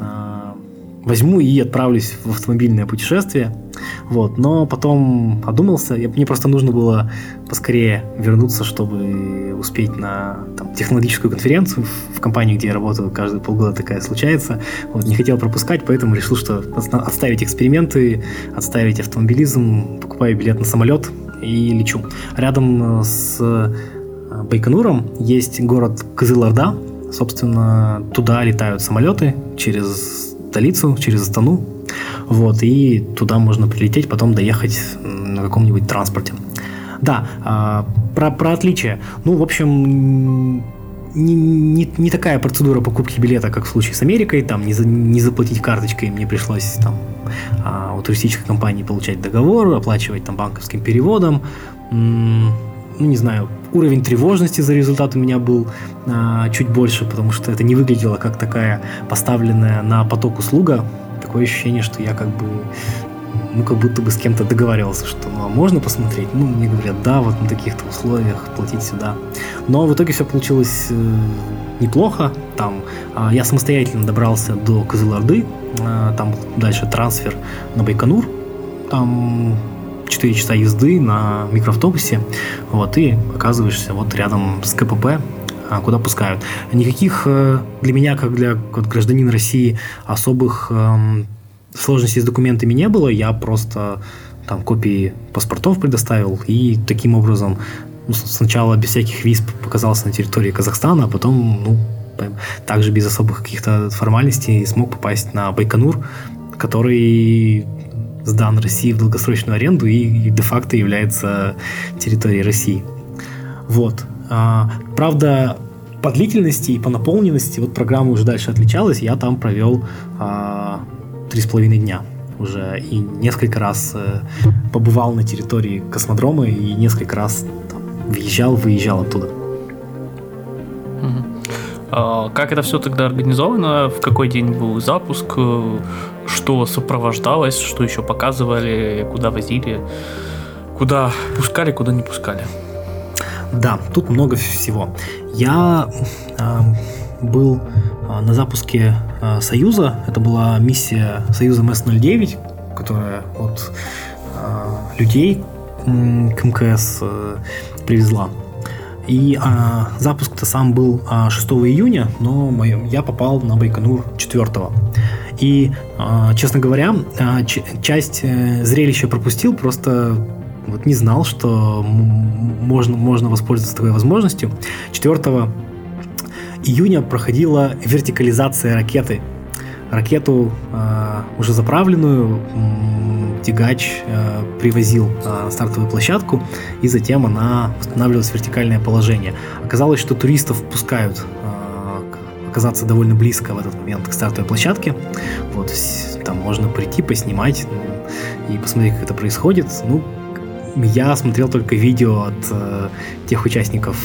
возьму и отправлюсь в автомобильное путешествие, вот, но потом одумался, мне просто нужно было поскорее вернуться, чтобы успеть на там, технологическую конференцию в компании, где я работаю, каждые полгода такая случается, вот, не хотел пропускать, поэтому решил, что отставить эксперименты, отставить автомобилизм, покупаю билет на самолет и лечу. Рядом с Байконуром есть город Кызылорда, собственно, туда летают самолеты через столицу, через Астану, вот, и туда можно прилететь, потом доехать на каком-нибудь транспорте. Да, про отличия. В общем, не такая процедура покупки билета, как в случае с Америкой, там не заплатить карточкой, мне пришлось там у туристической компании получать договор, оплачивать там банковским переводом. Не знаю, уровень тревожности за результат у меня был чуть больше, потому что это не выглядело как такая поставленная на поток услуга. Такое ощущение, что я как будто бы с кем-то договаривался, что можно посмотреть. Мне говорят, да, вот на таких-то условиях платить сюда. Но в итоге все получилось неплохо. Там я самостоятельно добрался до Кызылорды, там дальше трансфер на Байконур, там 4 часа езды на микроавтобусе, вот, и оказываешься вот рядом с КПП, куда пускают. Никаких для меня, как для гражданина России, особых сложностей с документами не было. Я просто там копии паспортов предоставил и таким образом сначала без всяких виз показался на территории Казахстана, а потом также без особых каких-то формальностей смог попасть на Байконур, который сдан России в долгосрочную аренду и де-факто является территорией России. Вот. Правда, по длительности и по наполненности программа уже дальше отличалась. Я там провел 3,5 дня уже и несколько раз побывал на территории космодрома и несколько раз там выезжал оттуда. Как это все тогда организовано? В какой день был запуск? Что сопровождалось? Что еще показывали? Куда возили? Куда пускали, куда не пускали? Да, тут много всего. Я был на запуске Союза. Это была миссия Союза МС-09, которая людей к МКС привезла. И запуск-то сам был 6 июня, но я попал на Байконур 4. И, честно говоря, часть зрелища пропустил, просто вот не знал, что можно воспользоваться такой возможностью. 4 июня проходила вертикализация ракеты. Ракету, уже заправленную, тягач привозил на стартовую площадку, и затем она восстанавливалась в вертикальное положение. Оказалось, что туристов пускают оказаться довольно близко в этот момент к стартовой площадке. Вот, там можно прийти, поснимать и посмотреть, как это происходит. Ну, я смотрел только видео от тех участников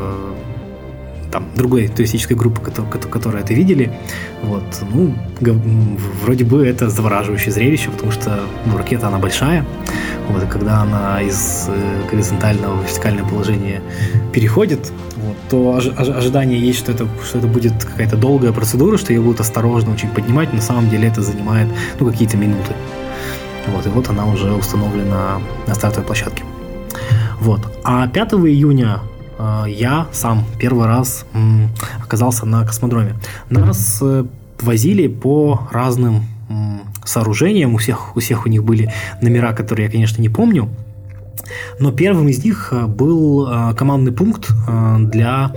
там другой туристической группы, которые это видели. Вот, ну, вроде бы это завораживающее зрелище, потому что ракета, она большая. Вот, и когда она из горизонтального в вертикальное положение переходит, вот, то ожидание есть, что это будет какая-то долгая процедура, что ее будут осторожно очень поднимать. На самом деле это занимает какие-то минуты. Вот, и вот она уже установлена на стартовой площадке. Вот. А 5 июня я сам первый раз оказался на космодроме. Нас возили по разным сооружениям, у всех у них были номера, которые я, конечно, не помню, но первым из них был командный пункт для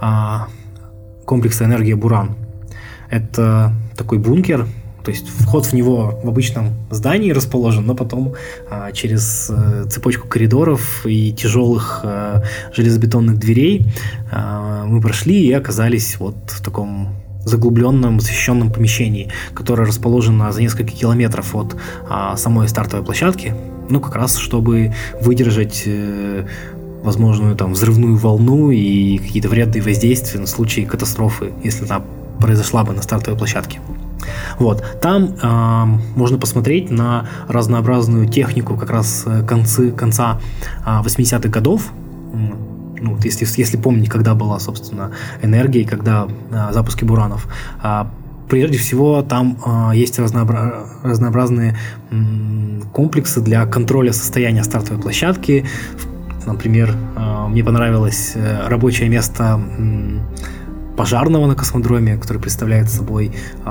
комплекса «Энергия Буран». Это такой бункер, то есть вход в него в обычном здании расположен, но потом через цепочку коридоров и тяжелых железобетонных дверей мы прошли и оказались вот в таком заглубленном, защищенном помещении, которое расположено за несколько километров от самой стартовой площадки, ну, как раз чтобы выдержать возможную там взрывную волну и какие-то вредные воздействия на случай катастрофы, если она произошла бы на стартовой площадке. Вот. Там можно посмотреть на разнообразную технику как раз конца 80-х годов. Ну, вот если помнить, когда была, собственно, энергия и когда запуски буранов. Прежде всего, там есть разнообразные комплексы для контроля состояния стартовой площадки. Например, мне понравилось рабочее место пожарного на космодроме, который представляет собой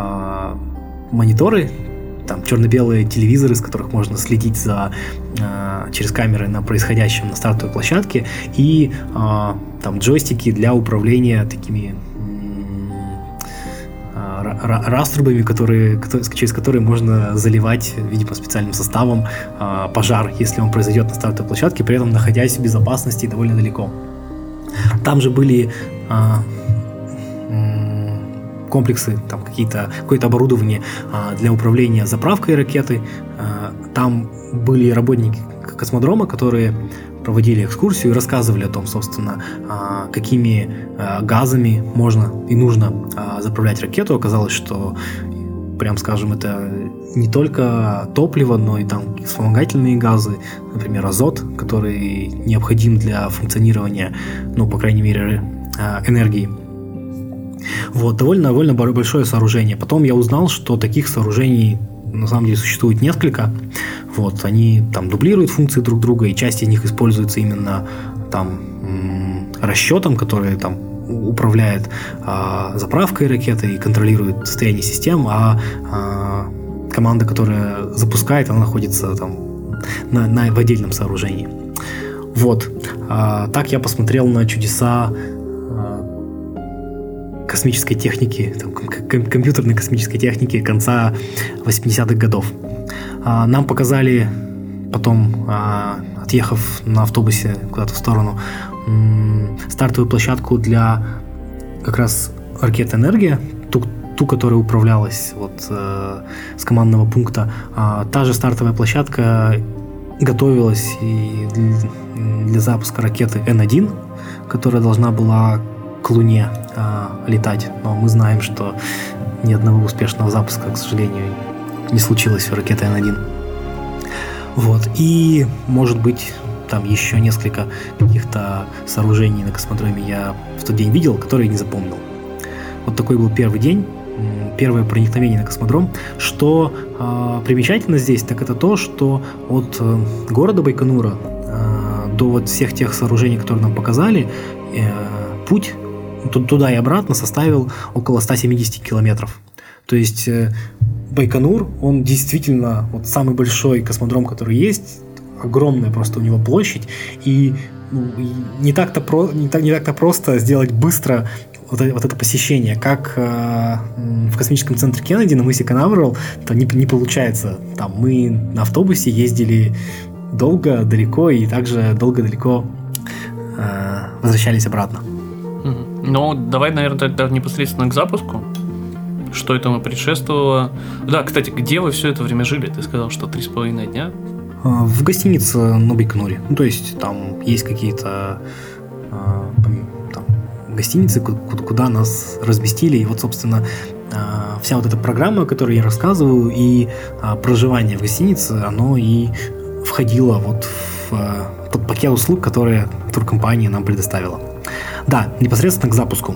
мониторы, там черно-белые телевизоры, с которых можно следить через камеры на происходящем на стартовой площадке, и там джойстики для управления такими раструбами, через которые можно заливать, видимо, специальным составом пожар, если он произойдет на стартовой площадке, при этом находясь в безопасности довольно далеко. Там же были комплексы, там какое-то оборудование для управления заправкой ракеты. Там были работники космодрома, которые проводили экскурсию и рассказывали о том, собственно, какими газами можно и нужно заправлять ракету. Оказалось, что, прям скажем, это не только топливо, но и там вспомогательные газы, например, азот, который необходим для функционирования, ну, по крайней мере, энергии. Вот, довольно большое сооружение. Потом я узнал, что таких сооружений на самом деле существует несколько. Вот, они там дублируют функции друг друга, и часть из них используется именно там расчетом, который там управляет заправкой ракеты и контролирует состояние систем, а команда, которая запускает, она находится там в отдельном сооружении. Вот. Так я посмотрел на чудеса космической техники, там, компьютерной космической техники конца 80-х годов. Нам показали потом, отъехав на автобусе куда-то в сторону, стартовую площадку для как раз ракеты «Энергия», ту, которая управлялась вот с командного пункта. Та же стартовая площадка готовилась и для запуска ракеты Н-1, которая должна была к Луне летать, но мы знаем, что ни одного успешного запуска, к сожалению, не случилось у ракеты Н-1. Вот. И, может быть, там еще несколько каких-то сооружений на космодроме я в тот день видел, которые не запомнил. Вот такой был первый день, первое проникновение на космодром. Что примечательно здесь, так это то, что от города Байконура до вот всех тех сооружений, которые нам показали, путь туда и обратно составил около 170 километров. То есть Байконур, он действительно вот самый большой космодром, который есть, огромная просто у него площадь, и не так-то просто сделать быстро вот это посещение, как в космическом центре Кеннеди на мысе Канаверал, то не получается. Там мы на автобусе ездили долго, далеко, и также долго-далеко возвращались обратно. Ну, давай, наверное, тогда непосредственно к запуску. Что этому предшествовало? Да, кстати, где вы все это время жили? Ты сказал, что 3,5 дня? В гостинице на Байконуре. Ну, то есть там есть какие-то там гостиницы, куда нас разместили. И вот, собственно, вся вот эта программа, о которой я рассказываю, и проживание в гостинице, оно и входило вот в тот пакет услуг, которые туркомпания нам предоставила. Да, непосредственно к запуску.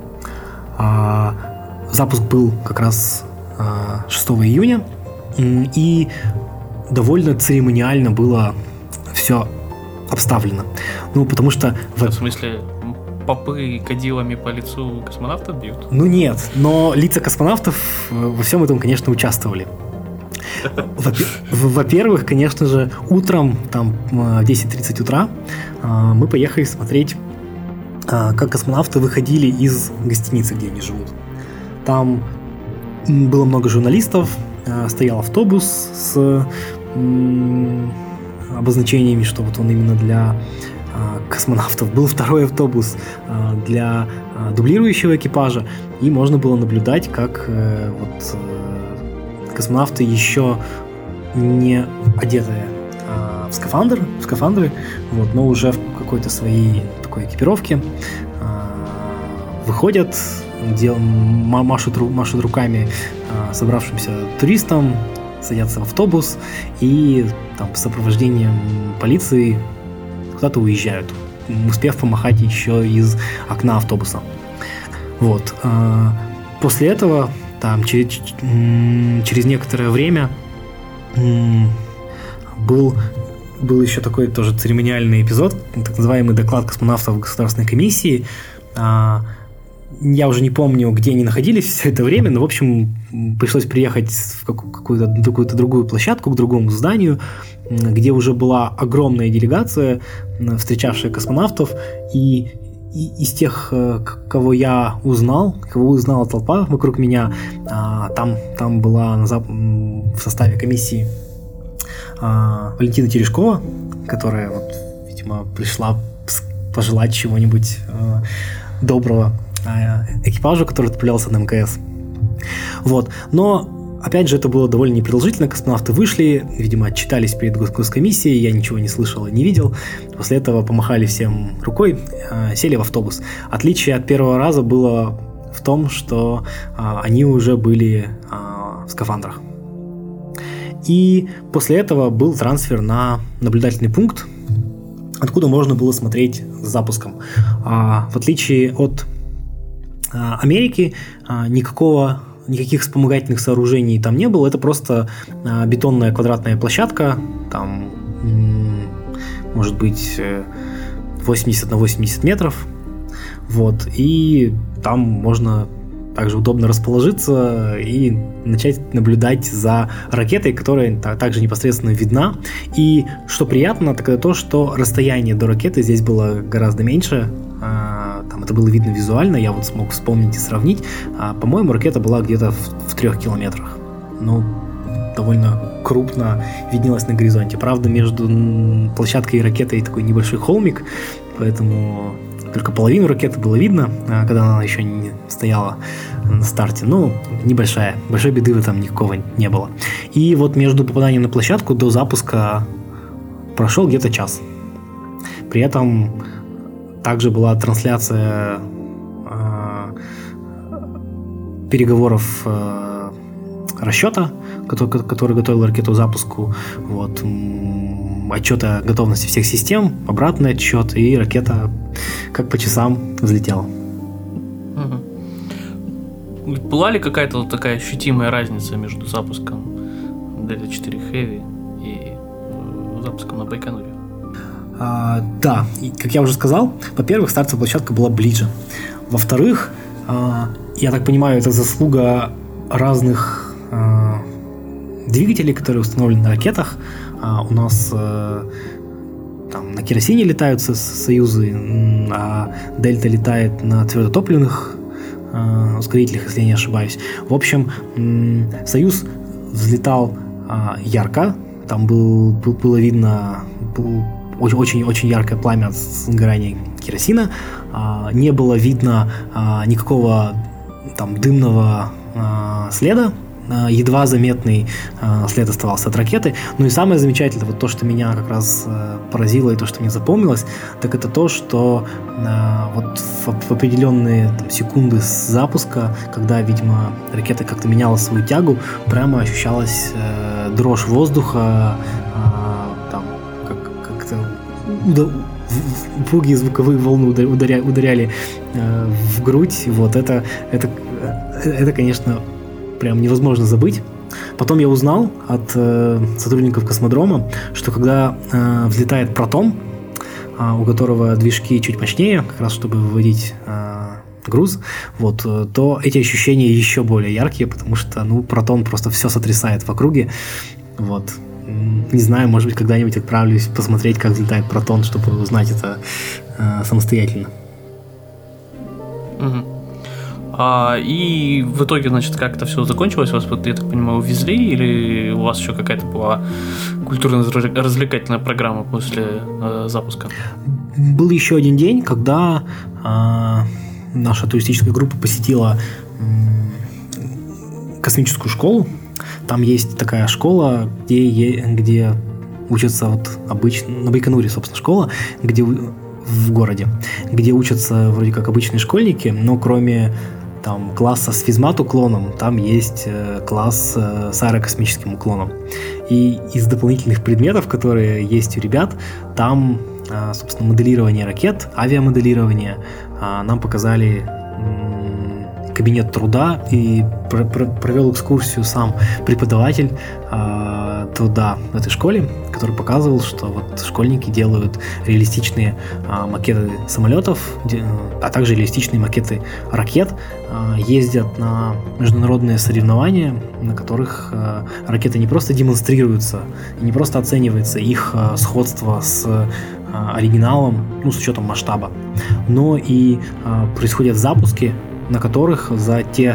Запуск был как раз 6 июня, и довольно церемониально было все обставлено. Ну, потому что... В смысле, попы кадилами по лицу космонавтов бьют? Ну нет, но лица космонавтов во всем этом, конечно, участвовали. Во-первых, конечно же, утром, там, в 10:30 утра, мы поехали смотреть, как космонавты выходили из гостиницы, где они живут. Там было много журналистов, стоял автобус с обозначениями, что вот он именно для космонавтов. Был второй автобус для дублирующего экипажа, и можно было наблюдать, как вот космонавты еще не одетые в скафандры, вот, но уже в какой-то своей такой экипировке выходят, машут руками собравшимся туристам, садятся в автобус и там с сопровождением полиции куда-то уезжают, успев помахать еще из окна автобуса. Вот. После этого там через некоторое время был еще такой тоже церемониальный эпизод, так называемый доклад космонавтов Государственной комиссии. Я уже не помню, где они находились все это время, но, в общем, пришлось приехать в какую-то другую площадку, к другому зданию, где уже была огромная делегация, встречавшая космонавтов, и из тех, кого узнала толпа вокруг меня, там была в составе комиссии Валентина Терешкова, которая, вот, видимо, пришла пожелать чего-нибудь доброго экипажу, который отправлялся на МКС. Вот. Но, опять же, это было довольно непродолжительно. Космонавты вышли, видимо, отчитались перед госкомиссией, я ничего не слышал и не видел. После этого помахали всем рукой, сели в автобус. Отличие от первого раза было в том, что они уже были в скафандрах. И после этого был трансфер на наблюдательный пункт, откуда можно было смотреть с запуском. В отличие от Америки, никаких вспомогательных сооружений там не было. Это просто бетонная квадратная площадка, там может быть 80 на 80 метров. Вот, и там можно также удобно расположиться и начать наблюдать за ракетой, которая также непосредственно видна. И что приятно, так это то, что расстояние до ракеты здесь было гораздо меньше. Там это было видно визуально, я вот смог вспомнить и сравнить. По-моему, ракета была где-то в 3 километрах. Ну, довольно крупно виднелась на горизонте. Правда, между площадкой и ракетой такой небольшой холмик, поэтому только половину ракеты было видно, когда она еще не стояла на старте. Ну, небольшая. Большой беды в этом никакого не было. И вот между попаданием на площадку до запуска прошел где-то час. При этом также была трансляция переговоров расчета, который готовил ракету к запуску. Вот. Отчет о готовности всех систем, обратный отчет, и ракета как по часам взлетела. Была ли какая-то вот такая ощутимая разница между запуском Delta 4 Heavy и запуском на Байконуре? Да, и, как я уже сказал, во-первых, стартовая площадка была ближе. Во-вторых, я так понимаю, это заслуга разных двигателей, которые установлены на ракетах. У нас там на керосине летают союзы, а Дельта летает на твердотопливных ускорителях, если я не ошибаюсь. В общем, Союз взлетал ярко, там было видно очень яркое пламя от сгорания керосина, не было видно никакого там дымного следа, едва заметный след оставался от ракеты. Ну и самое замечательное, вот то, что меня как раз поразило и то, что мне запомнилось, так это то, что вот в определенные там, секунды с запуска, когда, видимо, ракета как-то меняла свою тягу, прямо ощущалась дрожь воздуха, там как-то упругие звуковые волны ударяли в грудь. Вот это, конечно, прям невозможно забыть. Потом я узнал от сотрудников космодрома, что когда взлетает Протон, у которого движки чуть мощнее, как раз чтобы выводить груз, вот, то эти ощущения еще более яркие, потому что, Протон просто все сотрясает в округе. Вот. Не знаю, может быть, когда-нибудь отправлюсь посмотреть, как взлетает Протон, чтобы узнать это самостоятельно. Угу. И в итоге, значит, как это все закончилось? Вас, я так понимаю, увезли, или у вас еще какая-то была культурно-развлекательная программа после запуска? Был еще один день, когда наша туристическая группа посетила космическую школу. Там есть такая школа, где учатся на Байконуре, собственно, школа, где в городе, где учатся вроде как обычные школьники, но кроме там класса с физмат-уклоном, там есть класс с аэрокосмическим уклоном. И из дополнительных предметов, которые есть у ребят, там, собственно, моделирование ракет, авиамоделирование. Нам показали кабинет труда, и провел экскурсию сам преподаватель труда в этой школе, который показывал, что вот школьники делают реалистичные макеты самолетов, а также реалистичные макеты ракет, ездят на международные соревнования, на которых ракеты не просто демонстрируются, не просто оценивается их сходство с оригиналом, с учетом масштаба, но и происходят запуски, на которых за те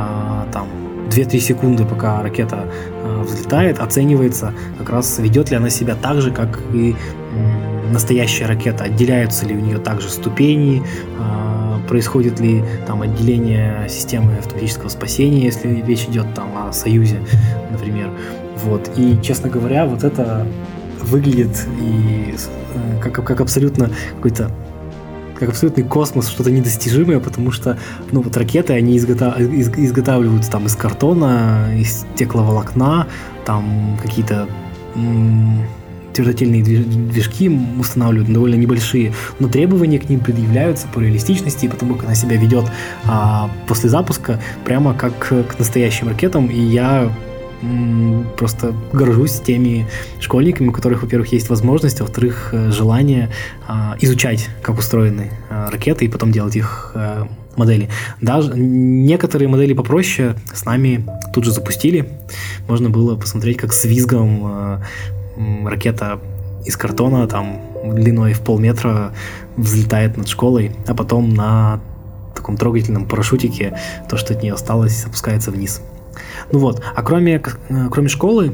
2-3 секунды, пока ракета взлетает, оценивается как раз, ведет ли она себя так же, как и настоящая ракета, отделяются ли у нее также ступени, происходит ли там отделение системы автоматического спасения, если речь идет там о Союзе, например. Вот. И, честно говоря, вот это выглядит и как абсолютно какой-то как абсолютный космос, что-то недостижимое, потому что ракеты, они изготавливаются там из картона, из стекловолокна, там какие-то твердотельные движки устанавливают довольно небольшие, но требования к ним предъявляются по реалистичности, и потому как она себя ведет после запуска прямо как к настоящим ракетам, и я просто горжусь теми школьниками, у которых, во-первых, есть возможность, а во-вторых, желание изучать, как устроены ракеты, и потом делать их модели. Даже некоторые модели попроще с нами тут же запустили. Можно было посмотреть, как с визгом ракета из картона, там, длиной в полметра взлетает над школой, а потом на таком трогательном парашютике то, что от нее осталось, опускается вниз. А кроме школы,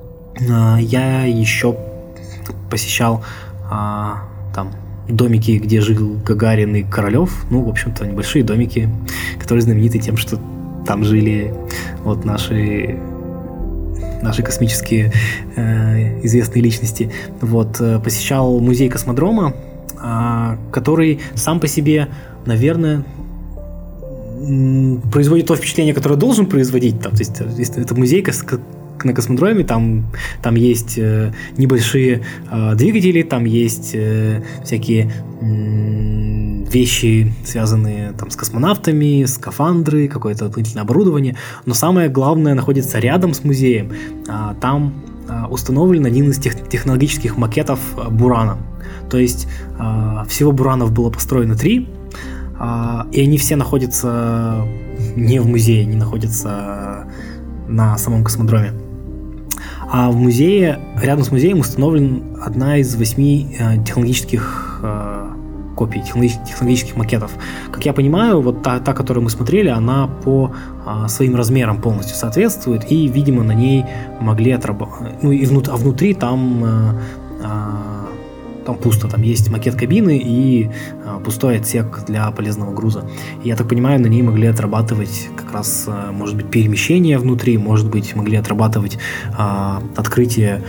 я еще посещал там домики, где жил Гагарин и Королев. В общем-то, небольшие домики, которые знамениты тем, что там жили наши космические известные личности. Посещал музей космодрома, который сам по себе, наверное, производит то впечатление, которое должен производить. То есть это музей на космодроме, там есть небольшие двигатели, там есть всякие вещи, связанные с космонавтами, скафандры, какое-то дополнительное оборудование, но самое главное находится рядом с музеем. Там установлен один из технологических макетов Бурана. То есть всего Буранов было построено 3, и они все находятся не в музее, они находятся на самом космодроме. А в музее, рядом с музеем установлен одна из 8 технологических копий, технологических макетов. Как я понимаю, вот та, которую мы смотрели, она по своим размерам полностью соответствует, и, видимо, на ней могли отработать. Ну, и внутри там пусто, там есть макет кабины и пустой отсек для полезного груза. И, я так понимаю, на ней могли отрабатывать как раз, может быть, перемещение внутри, может быть, могли отрабатывать открытие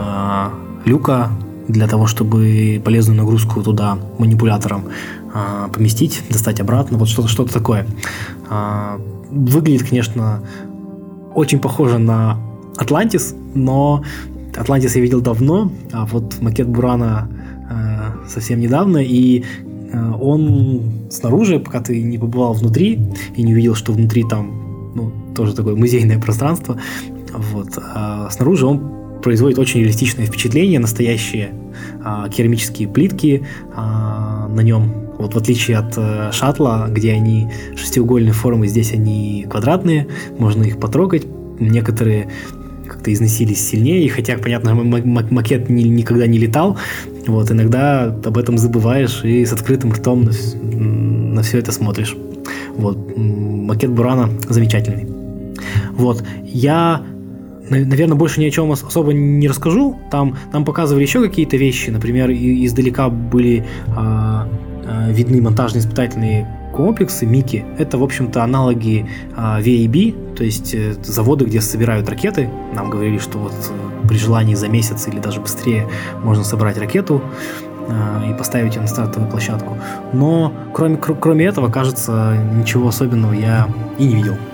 люка для того, чтобы полезную нагрузку туда манипулятором поместить, достать обратно, вот что-то такое. Выглядит, конечно, очень похоже на Атлантис, но Атлантис я видел давно, а вот макет Бурана совсем недавно, и он снаружи, пока ты не побывал внутри и не увидел, что внутри там тоже такое музейное пространство, вот, а снаружи он производит очень реалистичное впечатление, настоящие керамические плитки на нем. Вот в отличие от шаттла, где они шестиугольной формы, здесь они квадратные, можно их потрогать. Некоторые как-то износились сильнее, и хотя, понятно, макет никогда не летал, вот, иногда об этом забываешь и с открытым ртом на все это смотришь. Вот, макет Бурана замечательный. Вот, я, наверное, больше ни о чем особо не расскажу. Там нам показывали еще какие-то вещи, например, издалека были видны монтажно-испытательные комплексы Мики. Это, в общем-то, аналоги VAB, то есть заводы, где собирают ракеты. Нам говорили, что вот при желании за месяц или даже быстрее можно собрать ракету и поставить ее на стартовую площадку. Но кроме этого, кажется, ничего особенного я и не видел.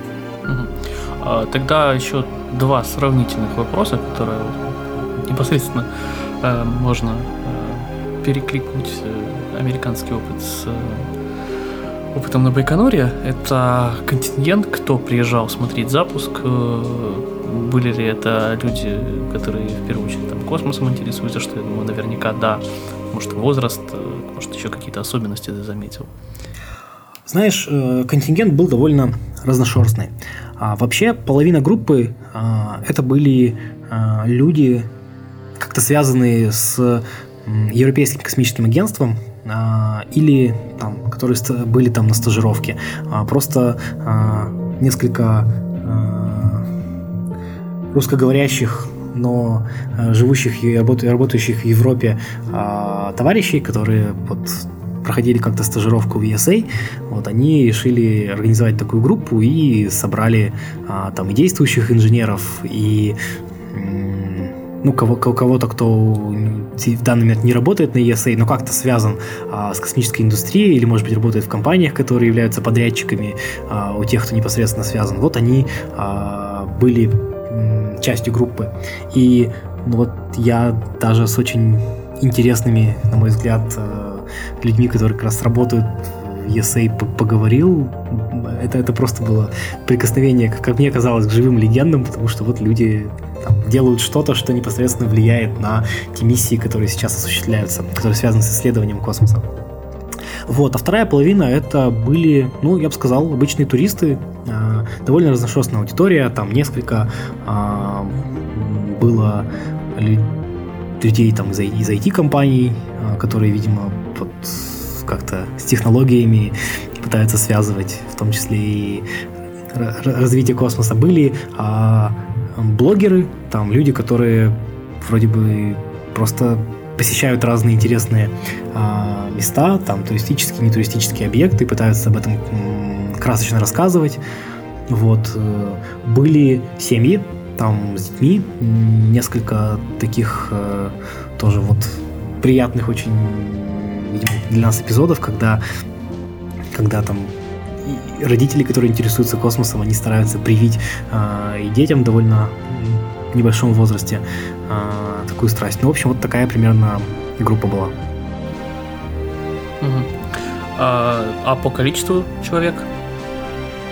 Тогда еще 2 сравнительных вопроса, которые непосредственно можно перекликнуть американский опыт с опытом на Байконуре. Это контингент, кто приезжал смотреть запуск. Были ли это люди, которые в первую очередь там космосом интересуются, что я думаю, наверняка да. Может, возраст, может, еще какие-то особенности ты заметил. Знаешь, контингент был довольно разношерстный. Вообще, половина группы это были люди, как-то связанные с Европейским космическим агентством, или там, которые были там на стажировке. Просто несколько русскоговорящих, но живущих и работающих в Европе товарищей, которые вот проходили как-то стажировку в ESA, вот, они решили организовать такую группу и собрали там и действующих инженеров, и кого-то, кто в данный момент не работает на ESA, но как-то связан с космической индустрией или, может быть, работает в компаниях, которые являются подрядчиками у тех, кто непосредственно связан. Вот они были частью группы. И вот я даже с очень интересными, на мой взгляд, людьми, которые как раз работают в ESA, поговорил. Это просто было прикосновение, как мне казалось, к живым легендам, потому что вот люди там делают что-то, что непосредственно влияет на те миссии, которые сейчас осуществляются, которые связаны с исследованием космоса. Вот, а вторая половина это были, я бы сказал, обычные туристы, довольно разношерстная аудитория, там несколько было людей там из IT-компаний, которые, видимо, вот как-то с технологиями пытаются связывать, в том числе и развитие космоса. Были блогеры, там люди, которые вроде бы просто посещают разные интересные места, там туристические, нетуристические объекты, пытаются об этом красочно рассказывать. Вот. Были семьи, там с детьми, несколько таких тоже вот приятных очень, видимо, для нас эпизодов, когда там родители, которые интересуются космосом, они стараются привить и детям в довольно небольшом возрасте такую страсть. В общем, вот такая примерно группа была. Угу. А по количеству человек?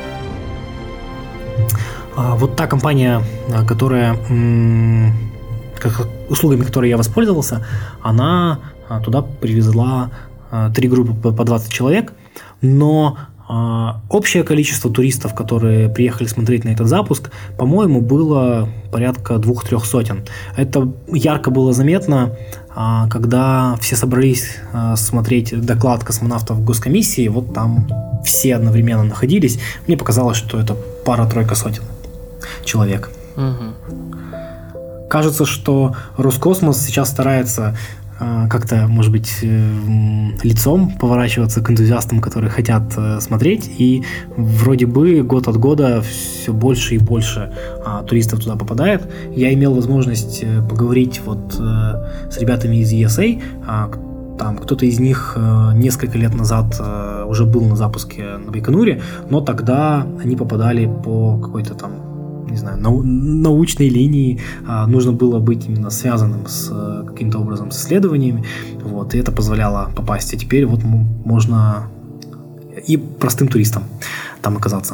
Вот та компания, которая услугами, которые я воспользовался, она туда привезла 3 группы по 20 человек, но общее количество туристов, которые приехали смотреть на этот запуск, по-моему, было порядка 2-3 сотен. Это ярко было заметно, когда все собрались смотреть доклад космонавтов Госкомиссии, вот там все одновременно находились. Мне показалось, что это пара-тройка сотен человек. Кажется, что Роскосмос сейчас старается как-то, может быть, лицом поворачиваться к энтузиастам, которые хотят смотреть, и вроде бы год от года все больше и больше туристов туда попадает. Я имел возможность поговорить вот с ребятами из ESA, там кто-то из них несколько лет назад уже был на запуске на Байконуре, но тогда они попадали по какой-то там, не знаю, научной линии, нужно было быть именно связанным с каким-то образом с исследованиями, вот, и это позволяло попасть. А теперь вот можно и простым туристам там оказаться.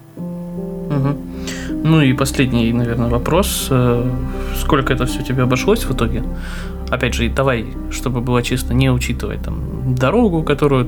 Ну и последний, наверное, вопрос. Сколько это все тебе обошлось в итоге? Опять же, давай, чтобы было чисто, не учитывать там дорогу, на которую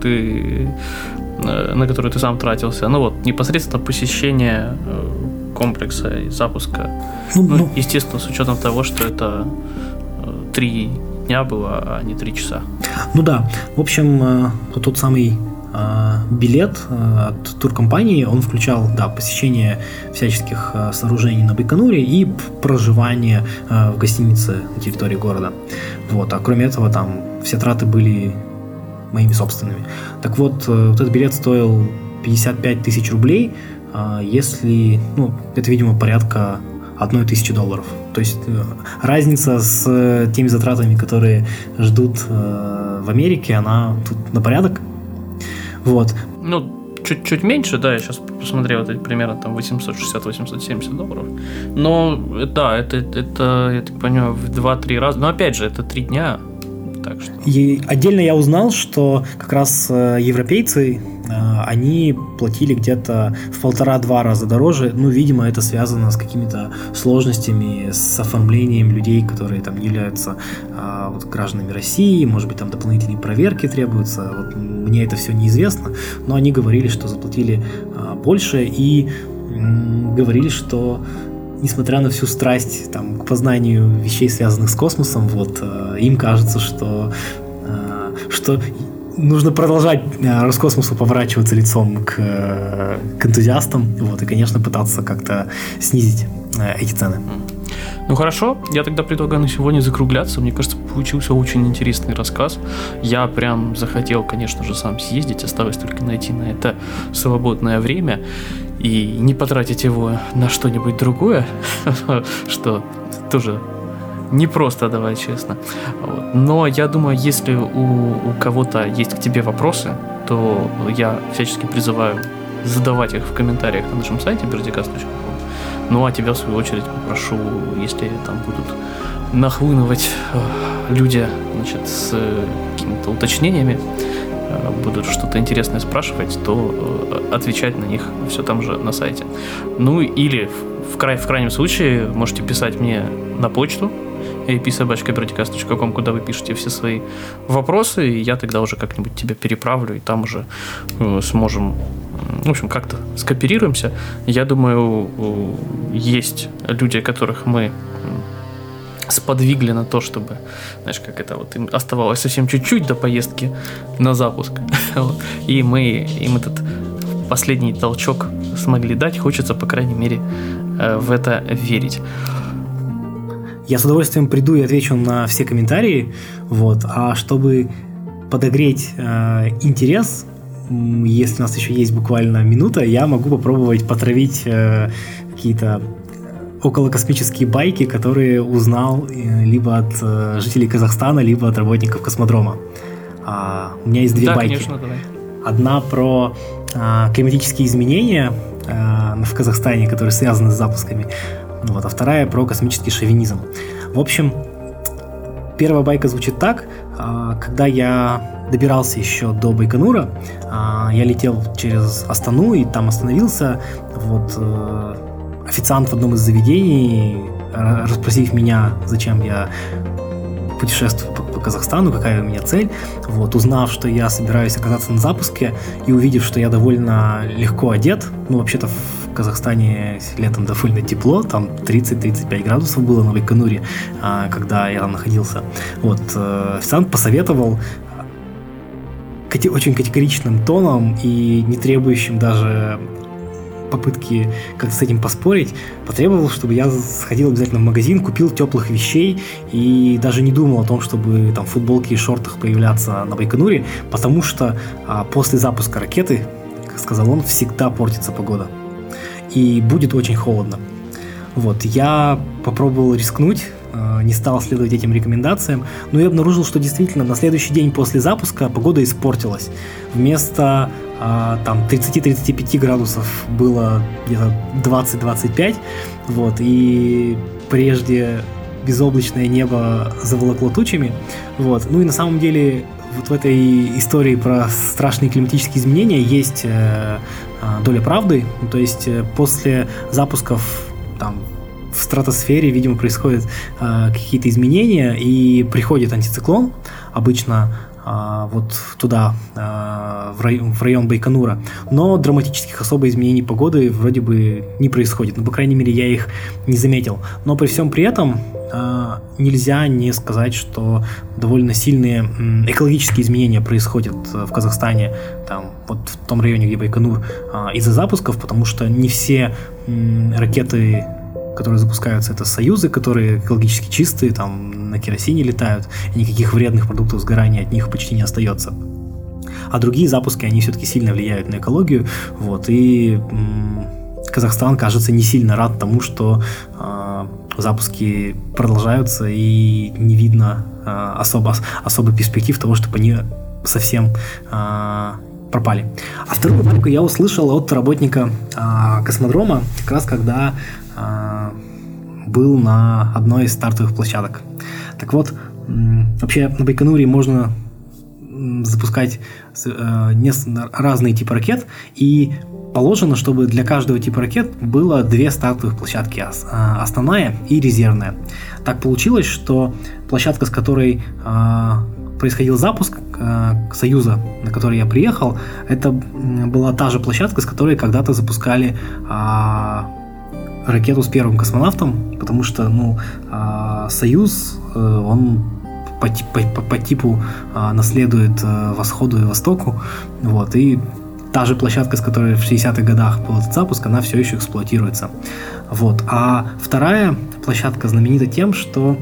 ты сам тратился, ну вот, непосредственно посещение комплекса и запуска. Естественно, с учетом того, что это 3 дня было, а не 3 часа. Ну да, в общем, тот самый билет от туркомпании, он включал, да, посещение всяческих сооружений на Байконуре и проживание в гостинице на территории города. Вот, а кроме этого, там все траты были моими собственными. Так вот, этот билет стоил 55 тысяч рублей, если, ну, это, видимо, порядка $1000. То есть разница с теми затратами, которые ждут в Америке, она тут на порядок. Вот. Ну, чуть меньше, да, я сейчас посмотрел, это примерно там $860-870. Но, да, это, я так понимаю, в 2-3 раза. Но, опять же, это 3 дня. Так что... И отдельно я узнал, что как раз европейцы, они платили где-то в 1,5-2 раза дороже. Ну, видимо, это связано с какими-то сложностями, с оформлением людей, которые там не являются вот, гражданами России. Может быть, там дополнительные проверки требуются. Вот, мне это все неизвестно. Но они говорили, что заплатили больше, и говорили, что несмотря на всю страсть там, к познанию вещей, связанных с космосом, вот, им кажется, что нужно продолжать Роскосмосу поворачиваться лицом к энтузиастам, вот, и, конечно, пытаться как-то снизить эти цены. Ну хорошо, я тогда предлагаю на сегодня закругляться. Мне кажется, получился очень интересный рассказ. Я прям захотел, конечно же, сам съездить. Осталось только найти на это свободное время и не потратить его на что-нибудь другое, что тоже непросто, давай честно. Вот. Но я думаю, если у кого-то есть к тебе вопросы, то я всячески призываю задавать их в комментариях на нашем сайте birdicast.com. Ну а тебя, в свою очередь, попрошу, если там будут нахлынывать люди, значит, с какими-то уточнениями, будут что-то интересное спрашивать, то отвечать на них все там же на сайте. Ну или в крайнем случае можете писать мне на почту ap@birdicast.com, куда вы пишете все свои вопросы, и я тогда уже как-нибудь тебя переправлю, и там уже сможем, в общем, как-то скооперируемся. Я думаю, есть люди, которых мы сподвигли на то, чтобы, знаешь, как это вот, им оставалось совсем чуть-чуть до поездки на запуск. И мы им этот последний толчок смогли дать. Хочется, по крайней мере, в это верить. Я с удовольствием приду и отвечу на все комментарии. Вот. А чтобы подогреть интерес, если у нас еще есть буквально минута, я могу попробовать потравить какие-то околокосмические байки, которые узнал либо от жителей Казахстана, либо от работников космодрома. У меня есть 2 байки. Конечно, давай. Одна про климатические изменения в Казахстане, которые связаны с запусками. Вот, а вторая про космический шовинизм. В общем, первая байка звучит так. Когда я добирался еще до Байконура, я летел через Астану и там остановился. Вот, официант в одном из заведений расспросив меня, зачем я путешествую по Казахстану, какая у меня цель, вот, узнав, что я собираюсь оказаться на запуске и увидев, что я довольно легко одет, ну, вообще-то в Казахстане летом довольно тепло, там 30-35 градусов было на Байконуре, когда я там находился, вот, официант посоветовал очень категоричным тоном и не требующим даже попытки как-то с этим поспорить, потребовал, чтобы я сходил обязательно в магазин, купил теплых вещей и даже не думал о том, чтобы там в футболке и шортах появляться на Байконуре, потому что после запуска ракеты, как сказал он, всегда портится погода и будет очень холодно. Вот, я попробовал рискнуть, не стал следовать этим рекомендациям, но я обнаружил, что действительно на следующий день после запуска погода испортилась. Вместо там 30-35 градусов было где-то 20-25, вот, и прежде безоблачное небо заволокло тучами, вот, ну и на самом деле вот в этой истории про страшные климатические изменения есть доля правды, то есть после запусков там в стратосфере, видимо, происходят какие-то изменения, и приходит антициклон, обычно вот туда, в район Байконура, но драматических особо изменений погоды вроде бы не происходит, ну, по крайней мере, я их не заметил. Но при всем при этом нельзя не сказать, что довольно сильные экологические изменения происходят в Казахстане, там, вот в том районе, где Байконур, из-за запусков, потому что не все ракеты, которые запускаются, это союзы, которые экологически чистые, там на керосине летают, и никаких вредных продуктов сгорания от них почти не остается. А другие запуски, они все-таки сильно влияют на экологию, вот, и Казахстан, кажется, не сильно рад тому, что запуски продолжаются, и не видно особо перспектив того, чтобы они совсем пропали. А вторую реплику я услышал от работника космодрома, как раз когда был на одной из стартовых площадок. Так вот, вообще на Байконуре можно запускать разные типы ракет, и положено, чтобы для каждого типа ракет было две стартовых площадки, основная и резервная. Так получилось, что площадка, с которой происходил запуск Союза, на который я приехал, это была та же площадка, с которой когда-то запускали ракету с первым космонавтом, потому что, Союз, он по типу наследует Восходу и Востоку, вот, и та же площадка, с которой в 60-х годах был этот запуск, она все еще эксплуатируется. Вот. А вторая площадка знаменита тем, что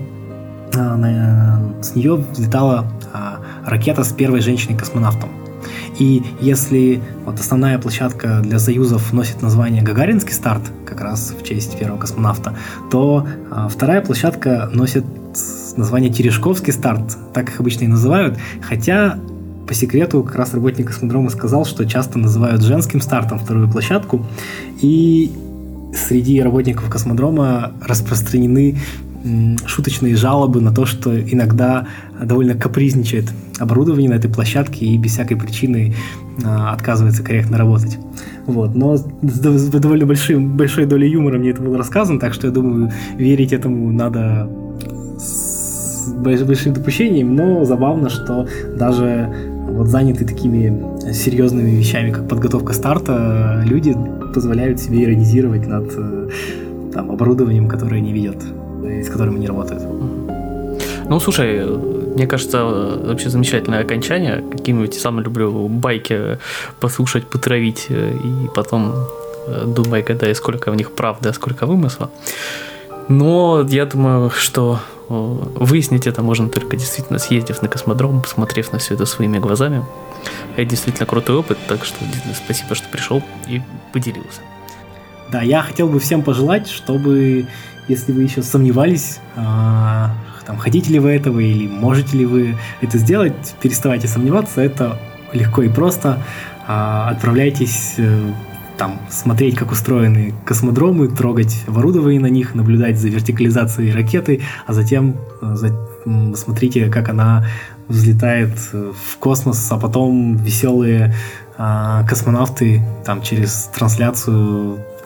с нее взлетала ракета с первой женщиной-космонавтом. И если вот основная площадка для союзов носит название Гагаринский старт, как раз в честь первого космонавта, то вторая площадка носит название Терешковский старт, так их обычно и называют, хотя по секрету как раз работник космодрома сказал, что часто называют женским стартом вторую площадку, и среди работников космодрома распространены шуточные жалобы на то, что иногда довольно капризничает оборудование на этой площадке и без всякой причины отказывается корректно работать. Вот. Но с довольно большой долей юмора мне это было рассказано, так что я думаю, верить этому надо с большим допущением, но забавно, что даже вот занятые такими серьезными вещами, как подготовка старта, люди позволяют себе иронизировать над оборудованием, которое не видят, с которым они работают. Ну, слушай, мне кажется, вообще замечательное окончание. Какие-нибудь, сам люблю байки послушать, потравить, и потом думай, когда и сколько в них правды, а сколько вымысла. Но я думаю, что выяснить это можно только действительно съездив на космодром, посмотрев на все это своими глазами. Это действительно крутой опыт, так что спасибо, что пришел и поделился. Да, я хотел бы всем пожелать, чтобы, если вы еще сомневались, хотите ли вы этого или можете ли вы это сделать, переставайте сомневаться, это легко и просто. Отправляйтесь смотреть, как устроены космодромы, трогать оборудование на них, наблюдать за вертикализацией ракеты, а затем смотрите, как она взлетает в космос, а потом веселые космонавты через трансляцию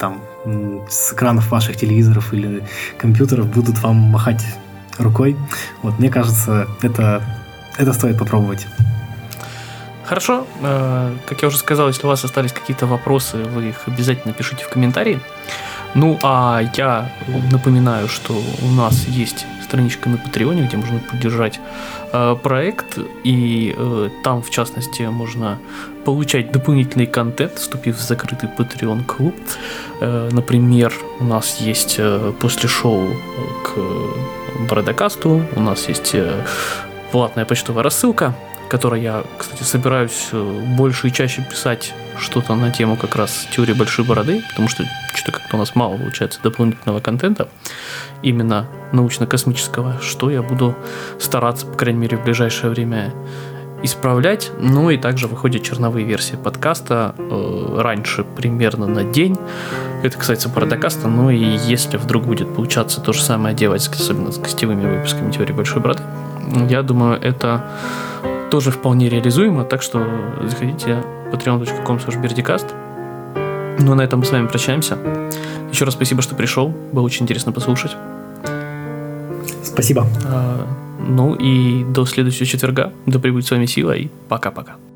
с экранов ваших телевизоров или компьютеров будут вам махать рукой. Вот, мне кажется, это стоит попробовать. Хорошо. Как я уже сказал, если у вас остались какие-то вопросы, вы их обязательно пишите в комментарии. Ну, а я напоминаю, что у нас есть страничка на Патреоне, где можно поддержать проект, и там, в частности, можно получать дополнительный контент, вступив в закрытый Patreon клуб. Например, у нас есть после шоу к Бородокасту, у нас есть платная почтовая рассылка, в которой я, кстати, собираюсь больше и чаще писать что-то на тему как раз теории большой бороды, потому что что-то как-то у нас мало получается дополнительного контента, именно научно-космического, что я буду стараться, по крайней мере, в ближайшее время исправлять. Ну и также выходят черновые версии подкаста раньше примерно на день. Это касается Бородокаста, ну и если вдруг будет получаться то же самое делать, особенно с гостевыми выпусками теории большой бороды, я думаю, это тоже вполне реализуемо, так что заходите patreon.com/berdicast. Ну а на этом мы с вами прощаемся. Еще раз спасибо, что пришел, было очень интересно послушать. Спасибо. Ну и до следующего четверга. Да пребудет с вами сила и пока-пока.